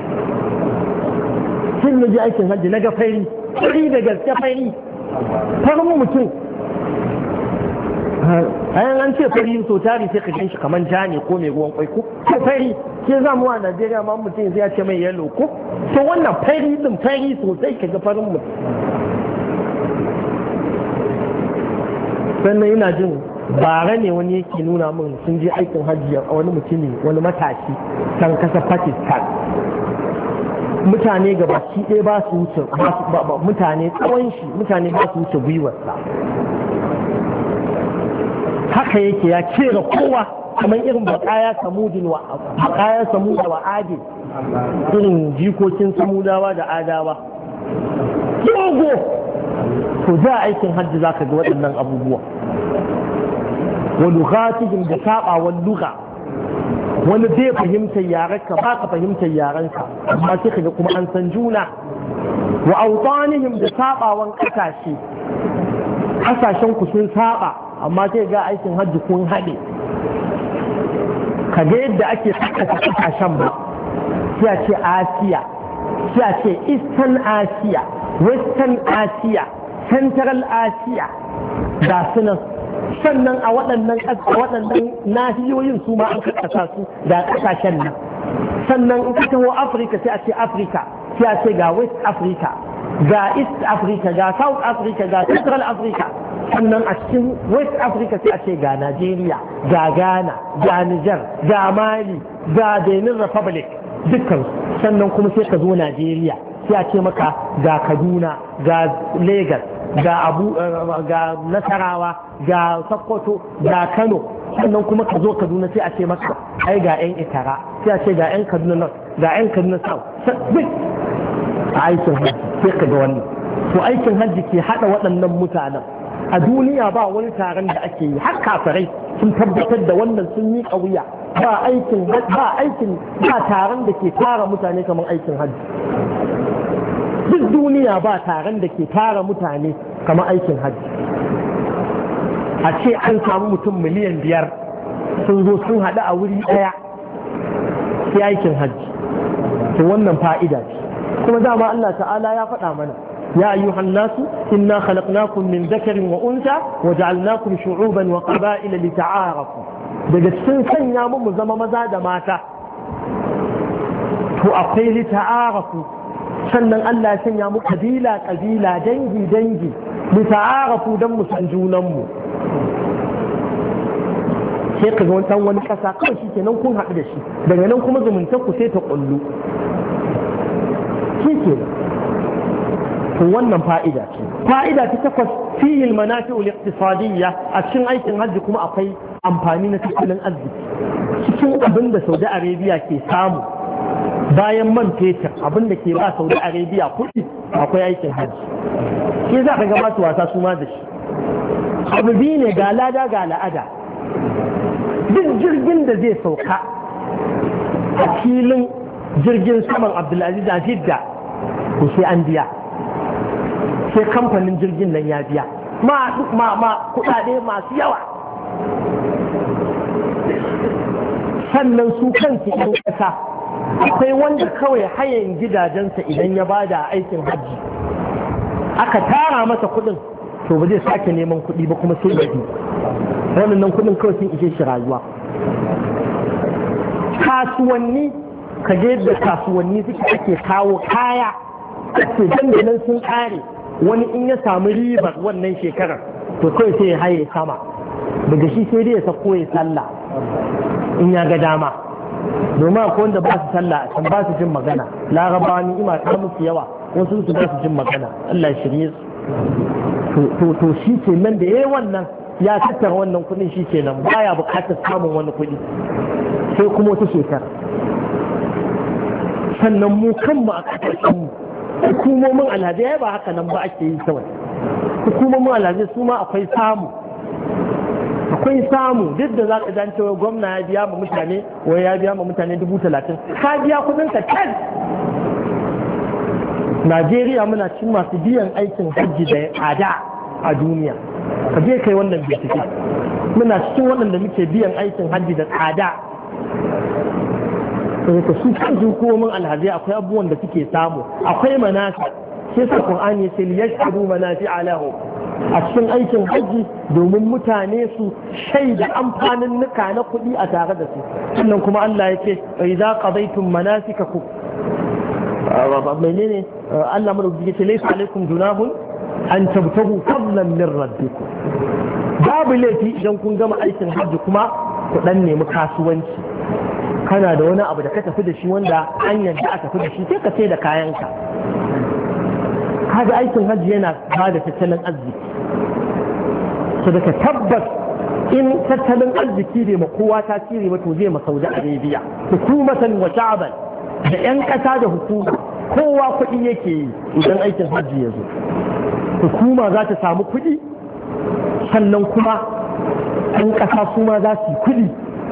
[SPEAKER 1] Sun ji aikin hajji na ga fari da gaske farin mutum. Ayan an ce fari so tari sai ka gan shi kamar ja ne ko mai ruwan kwai ko fari ke za mu a Najeriya ma mutum sai ya ce mai yalo ko to wannan fari sosai ka ga farin mutum. Sannan ina jin bara ne wani yake nuna min sun je aikin hajji a wani mutumi wani matashi kan kasa Pakistan. Mutane gabaki ɗaya ba su wuce mutane tsawon shi mutane ba su wuce gwiwarsa. Haka yake ya kera kowa kamar irin bakaya samuda wa adi, irin jikokin samudawa da adawa dogo. To za aikin hajji za ka ga waɗannan abubuwa. Wa lughatihim da saɓawan lugha, wani zai fahimtar yarenka ba ka fahimtar yarenka, amma sai ka ga kuma an san juna. Wa awtanihim da saɓawan ƙasashen ku sun saɓa, amma sai ga aikin hajji kun haɗe. Ka ga yadda ake saka ƙasashen ba, sai a ce Asiya, sai a ce Eastern Asia, Western Asia, Central Asia, ga sunan. Sannan a waɗannan nahiyoyin su ma an kakkasa su da ƙasashen nan. Sannan in ka taho Afirka sai a ce Afirka, sai a ce ga West Africa, ga East Africa, ga South Africa, ga Central Africa. Sannan a cikin West Africa sai a ce ga Nigeria, ga Ghana, ga Niger, ga Mali, ga Benin Republic, dukkan. Sannan kuma sai ka zo Nigeria sai a ce maka ga Kaduna, ga Lagos, ga Nasarawa, ga Sokoto, ga Kano. Sannan kuma ka zo Kaduna sai a ce maka ai ga 'yan Ikara, sai a ce ga 'yan Kaduna North, ga 'yan Kaduna South. Duk a aikin hajji sai ka ga wannan. To aikin hajji ke haɗa waɗannan mutanen. A duniya ba wani taron da ake yi, har kafirai sun tabbatar da wannan, sun yi ƙauya. Ba taron da ke tara mutane kamar aikin hajji. Duk duniya ba taron da ke tara mutane kamar aikin hajji. A ce an samu mutum miliyan 5 sun zo sun haɗu a wuri ɗaya, sai aikin hajji. To wannan fa'ida ce. Kuma dama Allah ta'ala ya faɗa mana يا أيها الناس إنا خلقناكم من ذكر وأنثى وجعلناكم شعوبا وقبائل لتعارفوا. daga cikin sanya mu zama maza da mata, to akwai lita'arafu. Sannan Allah ya sanya mu kabila dangi lita'arafu dan mu san junan mu. Sai ka ga wani kasa kawai shi kenan kun haɗu da shi, daga nan kuma zumuntar ku sai ta kullu. Shi kenan. To wannan fa'ida ce. Fa'ida ta takwas, fihi al-manafi'u al-iqtisadiyya. A cikin aikin hajji kuma akwai amfani na tattalin arziki. Cikin abin da Saudi Arabia ke samu bayan man fetur, abin da ke ba Saudi Arabia kuɗi, akwai aikin hajji. Shi za ka ga masu wasa su ma da shi. Abu biyu ne, ga lada ga la'ada. Duk jirgin da zai sauka a filin jirgin saman Abdulaziz a Jidda, ko sai an biya. Sai kamfanin jirgin nan ya biya ma kudade masu yawa. Sannan su kansu ɗan ƙasa, akwai wanda kawai hayan gidajensa idan ya bada aikin hajji aka tara masa kuɗin to ba zai sake neman kuɗi ba kuma sai baɗi wannan kuɗin kawai sun ishe shi rayuwa. Kasuwanni ka je da kasuwanni suke ake kawo kaya ake dandanan sun kare wani in ya samu ribar wannan shekarar to kawai sai ya haye sama daga shi sai dai ya sako ya sallah in ya ga dama domin akwai wanda ba su sallah a can ba su jin magana larabawa ni'ima ta musu yawa wasu su ba su jin magana Allah ya shirye su to shi ke nan da yayi wannan ya tattara wannan kudin shi ke nan baya bukatar samun wani kudi sai kuma wata shekara sannan mu kanmu a ƙasashen mu hukumomin alhazai ba haka nan ba ake yi kawai hukumomin alhazai su ma akwai samu duk da za ka jan cewa gwamna ya biya ma mutane wai ya biya ma mutane 30,000 ka biya kudin ka can. Najeriya muna cin masu biyan aikin hajji da tsada a duniya ka je kai wannan bincike muna cikin waɗanda muke biyan aikin hajji da tsada. Ka su kan hukumomin alhazai akwai abubuwan da suke samu akwai manasi sai sa Qur'ani ya ce liyashhadu manafi'a lahu a cikin aikin hajji domin mutane su shaida amfanin nuka na kuɗi a tare da su sannan kuma Allah ya ce idza qadaytum manasikakum menene Allah madaukaki ya ce laysa alaikum junahun an tabtagu fadlan min rabbikum babu laifi idan kun gama aikin hajji kuma ku dan nemi kasuwanci kana da wani abu da ka tafi da shi wanda an yadda aka tafi da shi sai ka sai da kayanka kaga aikin hajji yana ba da tattalin arziki sadaka tabbas in tattalin arziki bai ma kowa tasiri ba to zai ma Saudi Arabia hukumatan wa sha'ban da yan kasa da hukuma kowa kuɗi yake yi idan aikin hajji ya zo hukuma za ta samu kuɗi sannan kuma yan kasa su ma za su yi kuɗi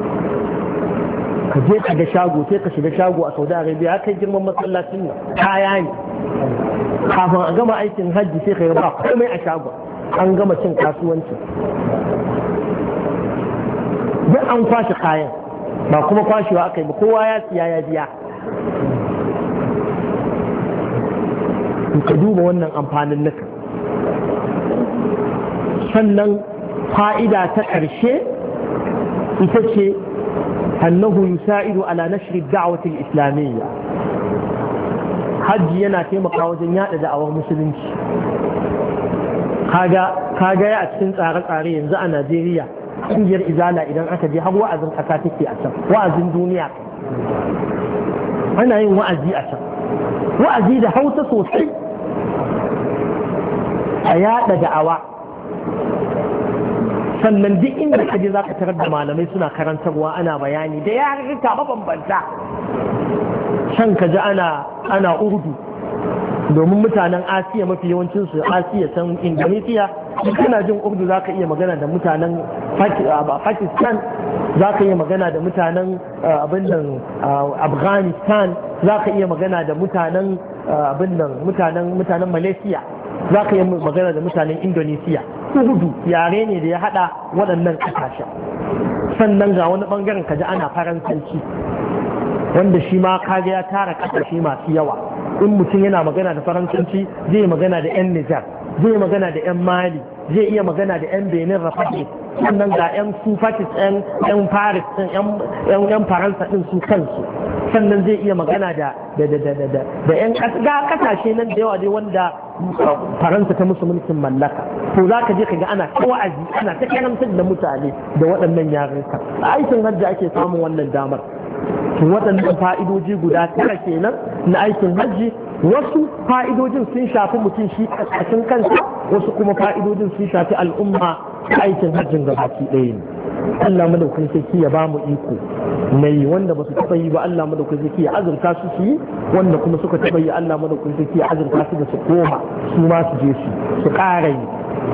[SPEAKER 1] ka je ka ga shago sai ka shiga shago a Saudi Arabia ya kai girman masallacin nan kaya ne kafin a gama aikin hajji sai ka ba komai a shago an gama cin kasuwanci duk an kwashe kayan ba kuma kwashewa aka yi ba kowa ya siya ya biya ka duba wannan amfanin nuka sannan fa'ida ta ƙarshe ita ce أنه يساعد على نشر الدعوة الإسلامية hajji yana taimaka wajen yada da'awar musulunci kaga ya a cikin tsare-tsare yanzu a Najeriya ƙungiyar izala idan aka je har wa'azin ƙasa take a can wa'azin duniya ana yin wa'azi a can wa'azi da Hausa sosai a yada da'awa sannan duk inda kaje za ka tarar da malamai suna karantarwa ana bayani da yarurruka mabambanta shan kaji ana urdu domin mutanen asiya mafi yawancinsu asiya can indonesia kana jin urdu za ka iya magana da mutanen pakistan za ka iya magana da mutanen afghanistan za ka iya magana da mutanen malaysia za ka yi magana da mutanen indonesia urdu yare ne da ya hada waɗannan ƙasashen sannan ga wani ɓangaren kaji ana faransanci wanda shi ma kaga ya tara ƙasashe masu yawa in mutum yana magana da faransanci zai magana da 'yan nijar zai magana da 'yan mali zai iya magana da 'yan benin republic sannan ga 'yan su pakistan 'yan paris 'yan faransa ɗin su kansu sannan zai iya magana da 'yan kasashe nan da yawa dai wanda faransa ta musu mulkin mallaka to za ka je ka ga ana ta wa'azi ana ta karantar da mutane da waɗannan yarinka a aikin hajji ake samun wannan damar to waɗannan fa'idoji guda tara kenan na aikin hajji wasu fa'idojin sun shafi mutum shi a cikin kansa wasu kuma fa'idojin sun shafi al'umma aikin hajjin gabaki ɗaya ne Allah madaukakin sarki ya ba mu iko mai wanda ba su taɓa yi ba Allah madaukakin sarki ya azurta su yi wanda kuma suka taɓa yi Allah madaukakin sarki ya azurta su da su koma su ma su je su ƙara yi.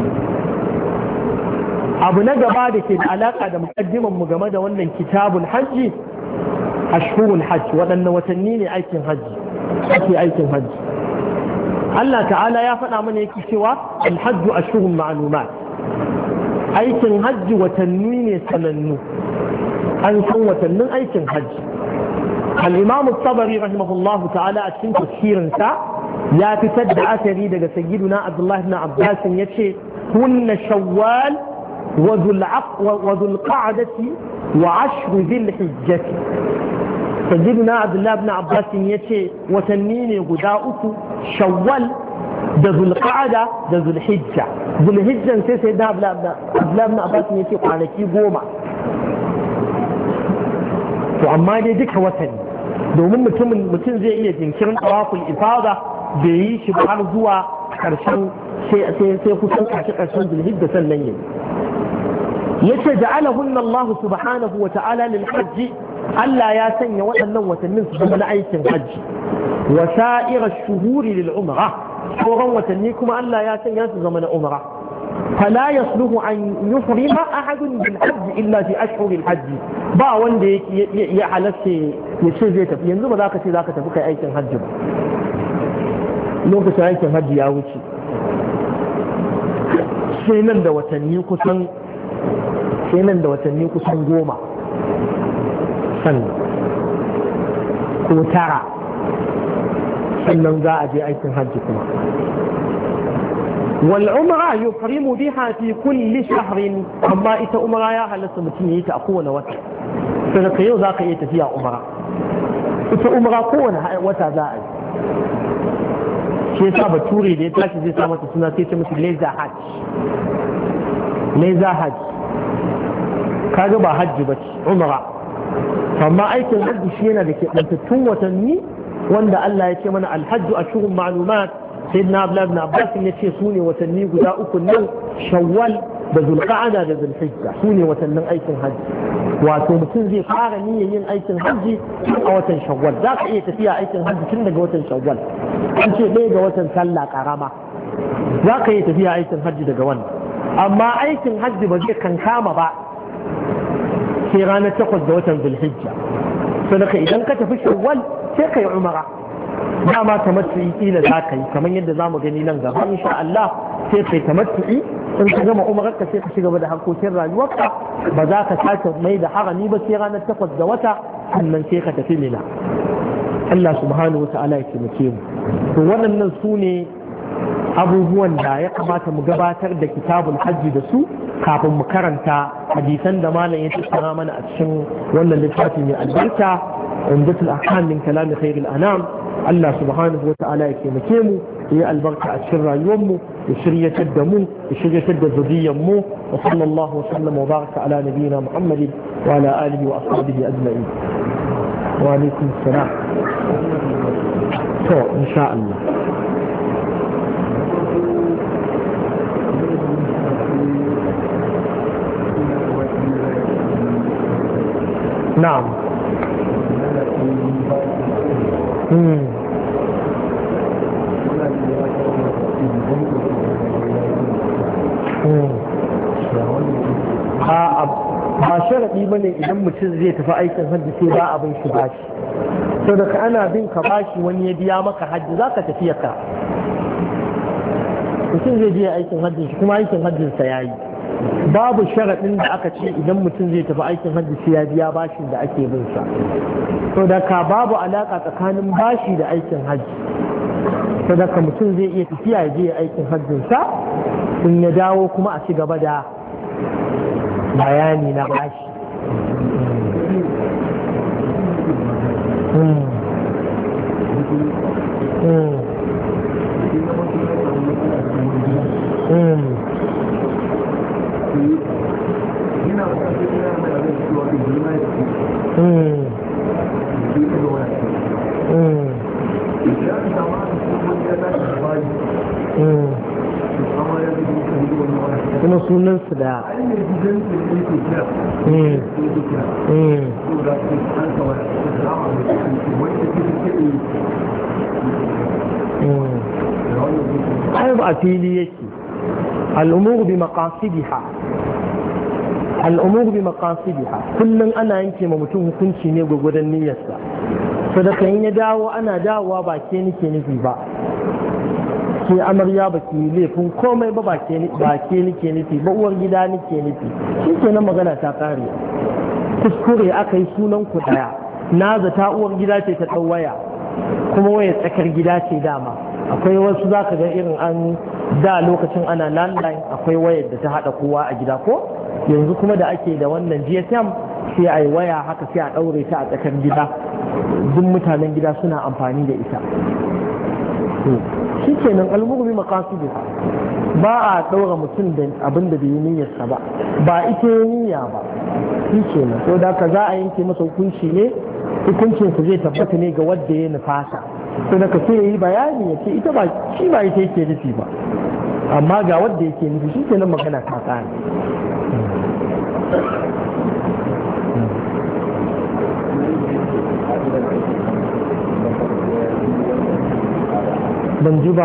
[SPEAKER 1] Abu na gaba da ke da alaƙa da muƙaddiman mu game da wannan kitabul hajji ashhurul hajj waɗanne watanni ne aikin hajji ake aikin hajji. Allah ta'ala ya faɗa mana yake cewa alhajju ashhurun ma'lumat aikin hajji watanni ne sanannu an san watannin aikin hajji. al-imam at-tabari rahimahullahu ta'ala a cikin tafsirinsa ya fitar da asari daga sayyiduna Abdullah ibn Abbas yace kunna shawwal wa dhul qa'dati wa ashru dhil hijjati. sayyiduna Abdullah ibn Abbas yace watanni ne guda uku, shawwal da zulqa'ada da zulhijja. Zulhijjan sai sayyidina Abdullah ibn Abbas yace kwanaki 10. to amma dai duka watanni, domin mutum zai iya jinkirin tawaful ifada bai yi shi ba har zuwa karshen sai kusan karshen zulhijja sannan yayi. yace ja'alahunna Allah subhanahu wa ta'ala lil hajj, Allah ya sanya waɗannan watannin su zama na aikin hajji, wa sa'ira shuhuri lil umra, sauran watanni kuma Allah ya sanya su zama na umra. فلا يصلح أن يحرم أحد بالحج إلا في أشهر الحج. با wanda ya halatta ya ce zai tafi yanzu, ba za ka ce za ka tafi kai aikin hajji ba, lokacin aikin hajji ya wuce, sai nan da watanni kusan 10 sannan ko 9 sannan za a je aikin hajji kuma. والعمرة يحرم بها في كل شهر، أما إذا عمرة يا هل سمتني تأكون وتر فنقيو ذاك يتفيا عمرة، إذا عمرة كون وتر ذاك شيء صعب توري ده تلاش زي سامة السنة تيجي ليزا حج كذا بحج بس عمرة. فما أي الحج شينا ذيك من تتوم وتنمي وند الله يتمنى الحج أشهر معلومات. سيدنا عبد الله بن عباس yace sune watanni guda uku nan, shawwal da zulqa'ada da zulhijja sune watannin aikin hajji. wato mutum zai fara niyyar yin aikin hajji a watan shawwal. za ka iya tafiya aikin hajji tun daga watan shawwal, an ce ɗaya ga watan sallah karama za ka iya tafiya aikin hajji daga wannan. amma aikin hajji ba zai kankama ba sai ranar 8 ga watan zulhijja. sadaka idan ka tafi shawwal sai ka yi umara, dama tamattu'i kila za ka yi kamar yadda za mu gani nan gaba insha Allah. sai kai tamattu'i, in ka gama umararka sai ka shiga da harkokin rayuwarka, ba za ka sake mai da harami ba sai ranar 8 ga wata, sannan sai ka tafi Mina. Allah subhanahu wata'ala ya taimake mu. to waɗannan su ne abubuwan da ya kamata mu gabatar da kitabul hajji da su kafin mu karanta hadisan da malam ya tattara mana a cikin wannan littafi mai albarka, umdatul ahkam min kalam khairil anam. Allah subhanahu wa ta'ala ya taimake mu, ya albarka a cikin rayuwarmu, ya shiryatar da mu, ya shiryatar da zuriyarmu. wa sallallahu wa sallam wa baraka ala nabiyyina Muhammadin wa ala alihi wa ashabihi ajma'in. wa alaikum salam. to insha Allah na'am. ba sharaɗi ba ne idan mutum zai tafi aikin hajji sai ba abin shi bashi. sau da ana bin ka bashi wani ya biya maka hajji za ka tafiya ka. mutum zai je aikin hajji shi kuma aikin hajjinsa ya yi. babu sharaɗin da aka ce idan mutum zai tafi aikin hajji sai ya biya bashin da ake bin sa. sau da ka babu alaƙa tsakanin bashi da aikin hajji. sau da ka mutum zai iya tafiya ya je aikin hajjinsa, in ya dawo kuma a ci gaba da bayani na bashi. kuma sunansu da ai ba a fili yake. al'umuru bi maqasidiha kullum ana yanke ma mutum hukunci ne gwagwadon niyyarsa. sadaka in ya dawo ana dawowa ba ke nike nufi ba, ke amarya ba ke laifin komai ba ke nike nufi ba, uwar gida nike nufi, shi ke nan magana ta kare. kuskure aka yi sunan ku daya, na zata uwar gida ce ta ɗau waya kuma waya tsakar gida ce dama, akwai wasu za ka ga irin an da lokacin ana landline akwai wayar da ta haɗa kowa a gida ko yanzu kuma da ake da wannan GSM sai a yi waya haka sai a ɗaure ta a tsakar gida duk mutanen gida suna amfani da ita shi kenan almugumi makasudu ba a ɗaura mutum da abin da bai yi niyyarsa ba ita yi niyya ba shi kenan so da ka za a yanke masa hukunci ne hukuncinsa zai tabbata ne ga wadda ya nufata so da ka sai ya yi bayani ya ce ita ba shi ba ita yake nufi ba amma ga wadda yake nufi shi kenan magana ta tsaya ban ji ba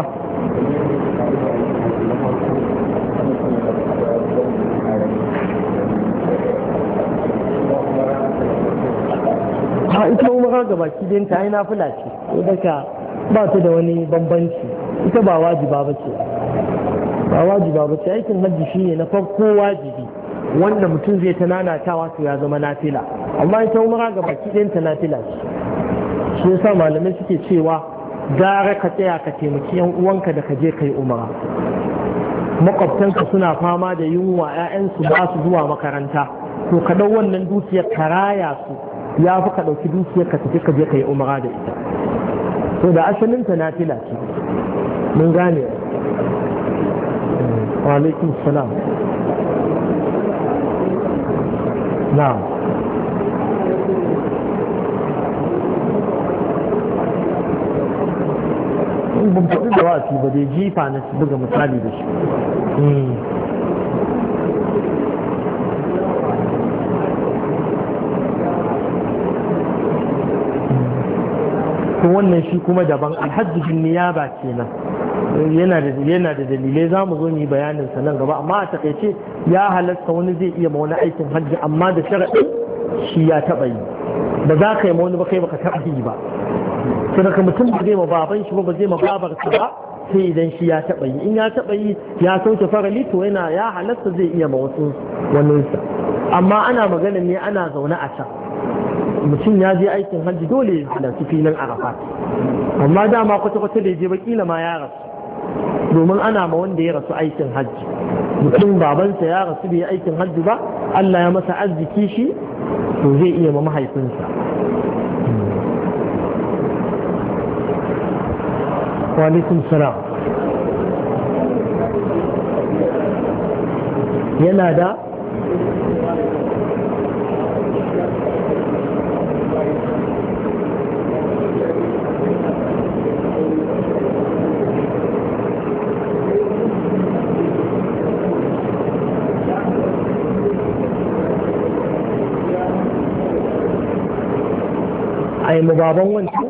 [SPEAKER 1] ha ita umara ga baki din ta yi nafila ce ko daga ba ta da wani bambanci ita ba wajiba ba ce ba wajiba ba ce aikin hajji shine na farko wajibi wanda mutum zai ta nanatawa to ya zama nafila amma ita umara ga baki din ta nafila ce shi yasa malamai suke cewa gara ka tsaya ka taimaki yan uwanka da ka je kai umara makwabtanka suna fama da yunwa 'ya'yansu ba su zuwa makaranta to ka dau wannan dukiyar ka raya su ya fi ka ɗauki dukiyar ka tafi ka je ka yi umara da ita to da asalin ta nafila ce mun gane wa alaikum salam na'am ban faɗi da wa'azi ba dai jifa na su buga misali da shi to wannan shi kuma daban alhajjin niyaba kenan yana da dalilai za mu zo mu yi bayanin sa nan gaba amma a takaice ya halatta wani zai iya ma wani aikin hajji amma da sharaɗin shi ya taɓa yi ba za ka yi ma wani ba kai baka taɓa yi ba sadaka mutum ba zai ma baban shi ba zai ma babarsa ba sai idan shi ya taɓa yi in ya taɓa yi ya sauke farali to yana ya halatta zai iya ma wasu waninsa amma ana magana ne ana zaune a can mutum ya je aikin hajji dole ya halarci filin arafat amma dama kwata-kwata da je bakila ma ya rasu domin ana ma wanda ya rasu aikin hajji mutum babansa ya rasu bai aikin hajji ba Allah ya masa arziki shi to zai iya ma mahaifinsa wa alaikum salam yana da ai mu baban wancan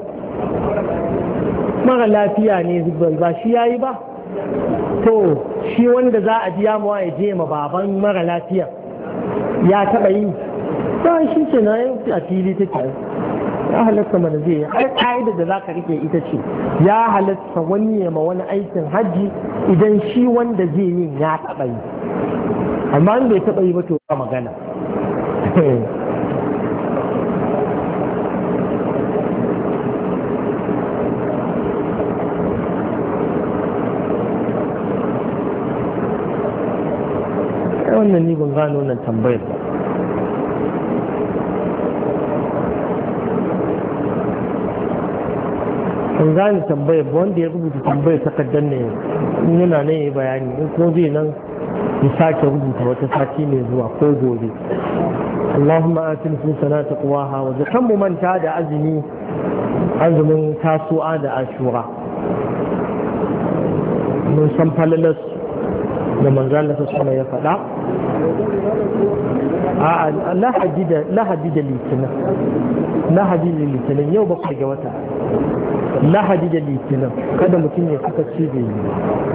[SPEAKER 1] mara lafiya ne ba shi ya yi ba to shi wanda za a biya mawa ya je ma baban mara lafiya ya taɓa yi ba shi ce na yin a fili take ya halatta mana zai yi ai ƙa'ida da za ka rike ita ce ya halatta wani ya ma wani aikin hajji idan shi wanda zai yi ya taɓa yi amma in bai taɓa yi ba to ba magana wannan ni ban gano wannan tambayar ba ban gane tambayar ba wanda ya rubuta tambayar takardar ne in yana nan ya bayani in ko zai nan ya sake rubuta wata sati mai zuwa ko gobe Allahumma atin nufusana taqwaha wa zakan mu manta da azumin tasu'a da ashura mun san falalas da manzo Allah sallallahu ya faɗa a lahadi da litinin yau bakwai ga wata lahadi da litinin kada mutum ya suka ci da yi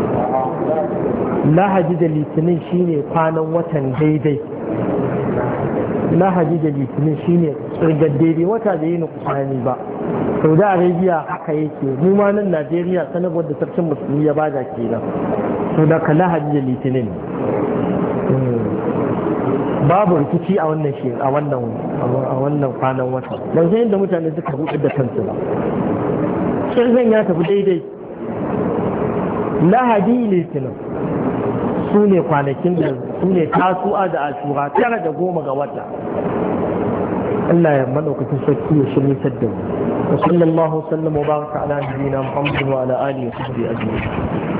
[SPEAKER 1] lahadi da litinin shine kwanan watan daidai lahadi da litinin shine tsirgar daidai wata da yi na kusani ba saudi arabia haka yake mu ma nan najeriya sanarwar da sarkin musulmi ya bada kenan sau da ka lahadi da litinin babu rikici a wannan shi a wannan kwanan wata ban san yadda mutane suka rubuta da kansu ba shirgan ya tafi daidai lahadi litinin su ne kwanakin da su ne tasu'a da ashura 9 da 10 ga wata. Allah ya madaukakin sarki ya shirye da mu. wa sallallahu sallam wa baraka ala nabiyyina Muhammad wa ala alihi wa sahbihi ajma'in.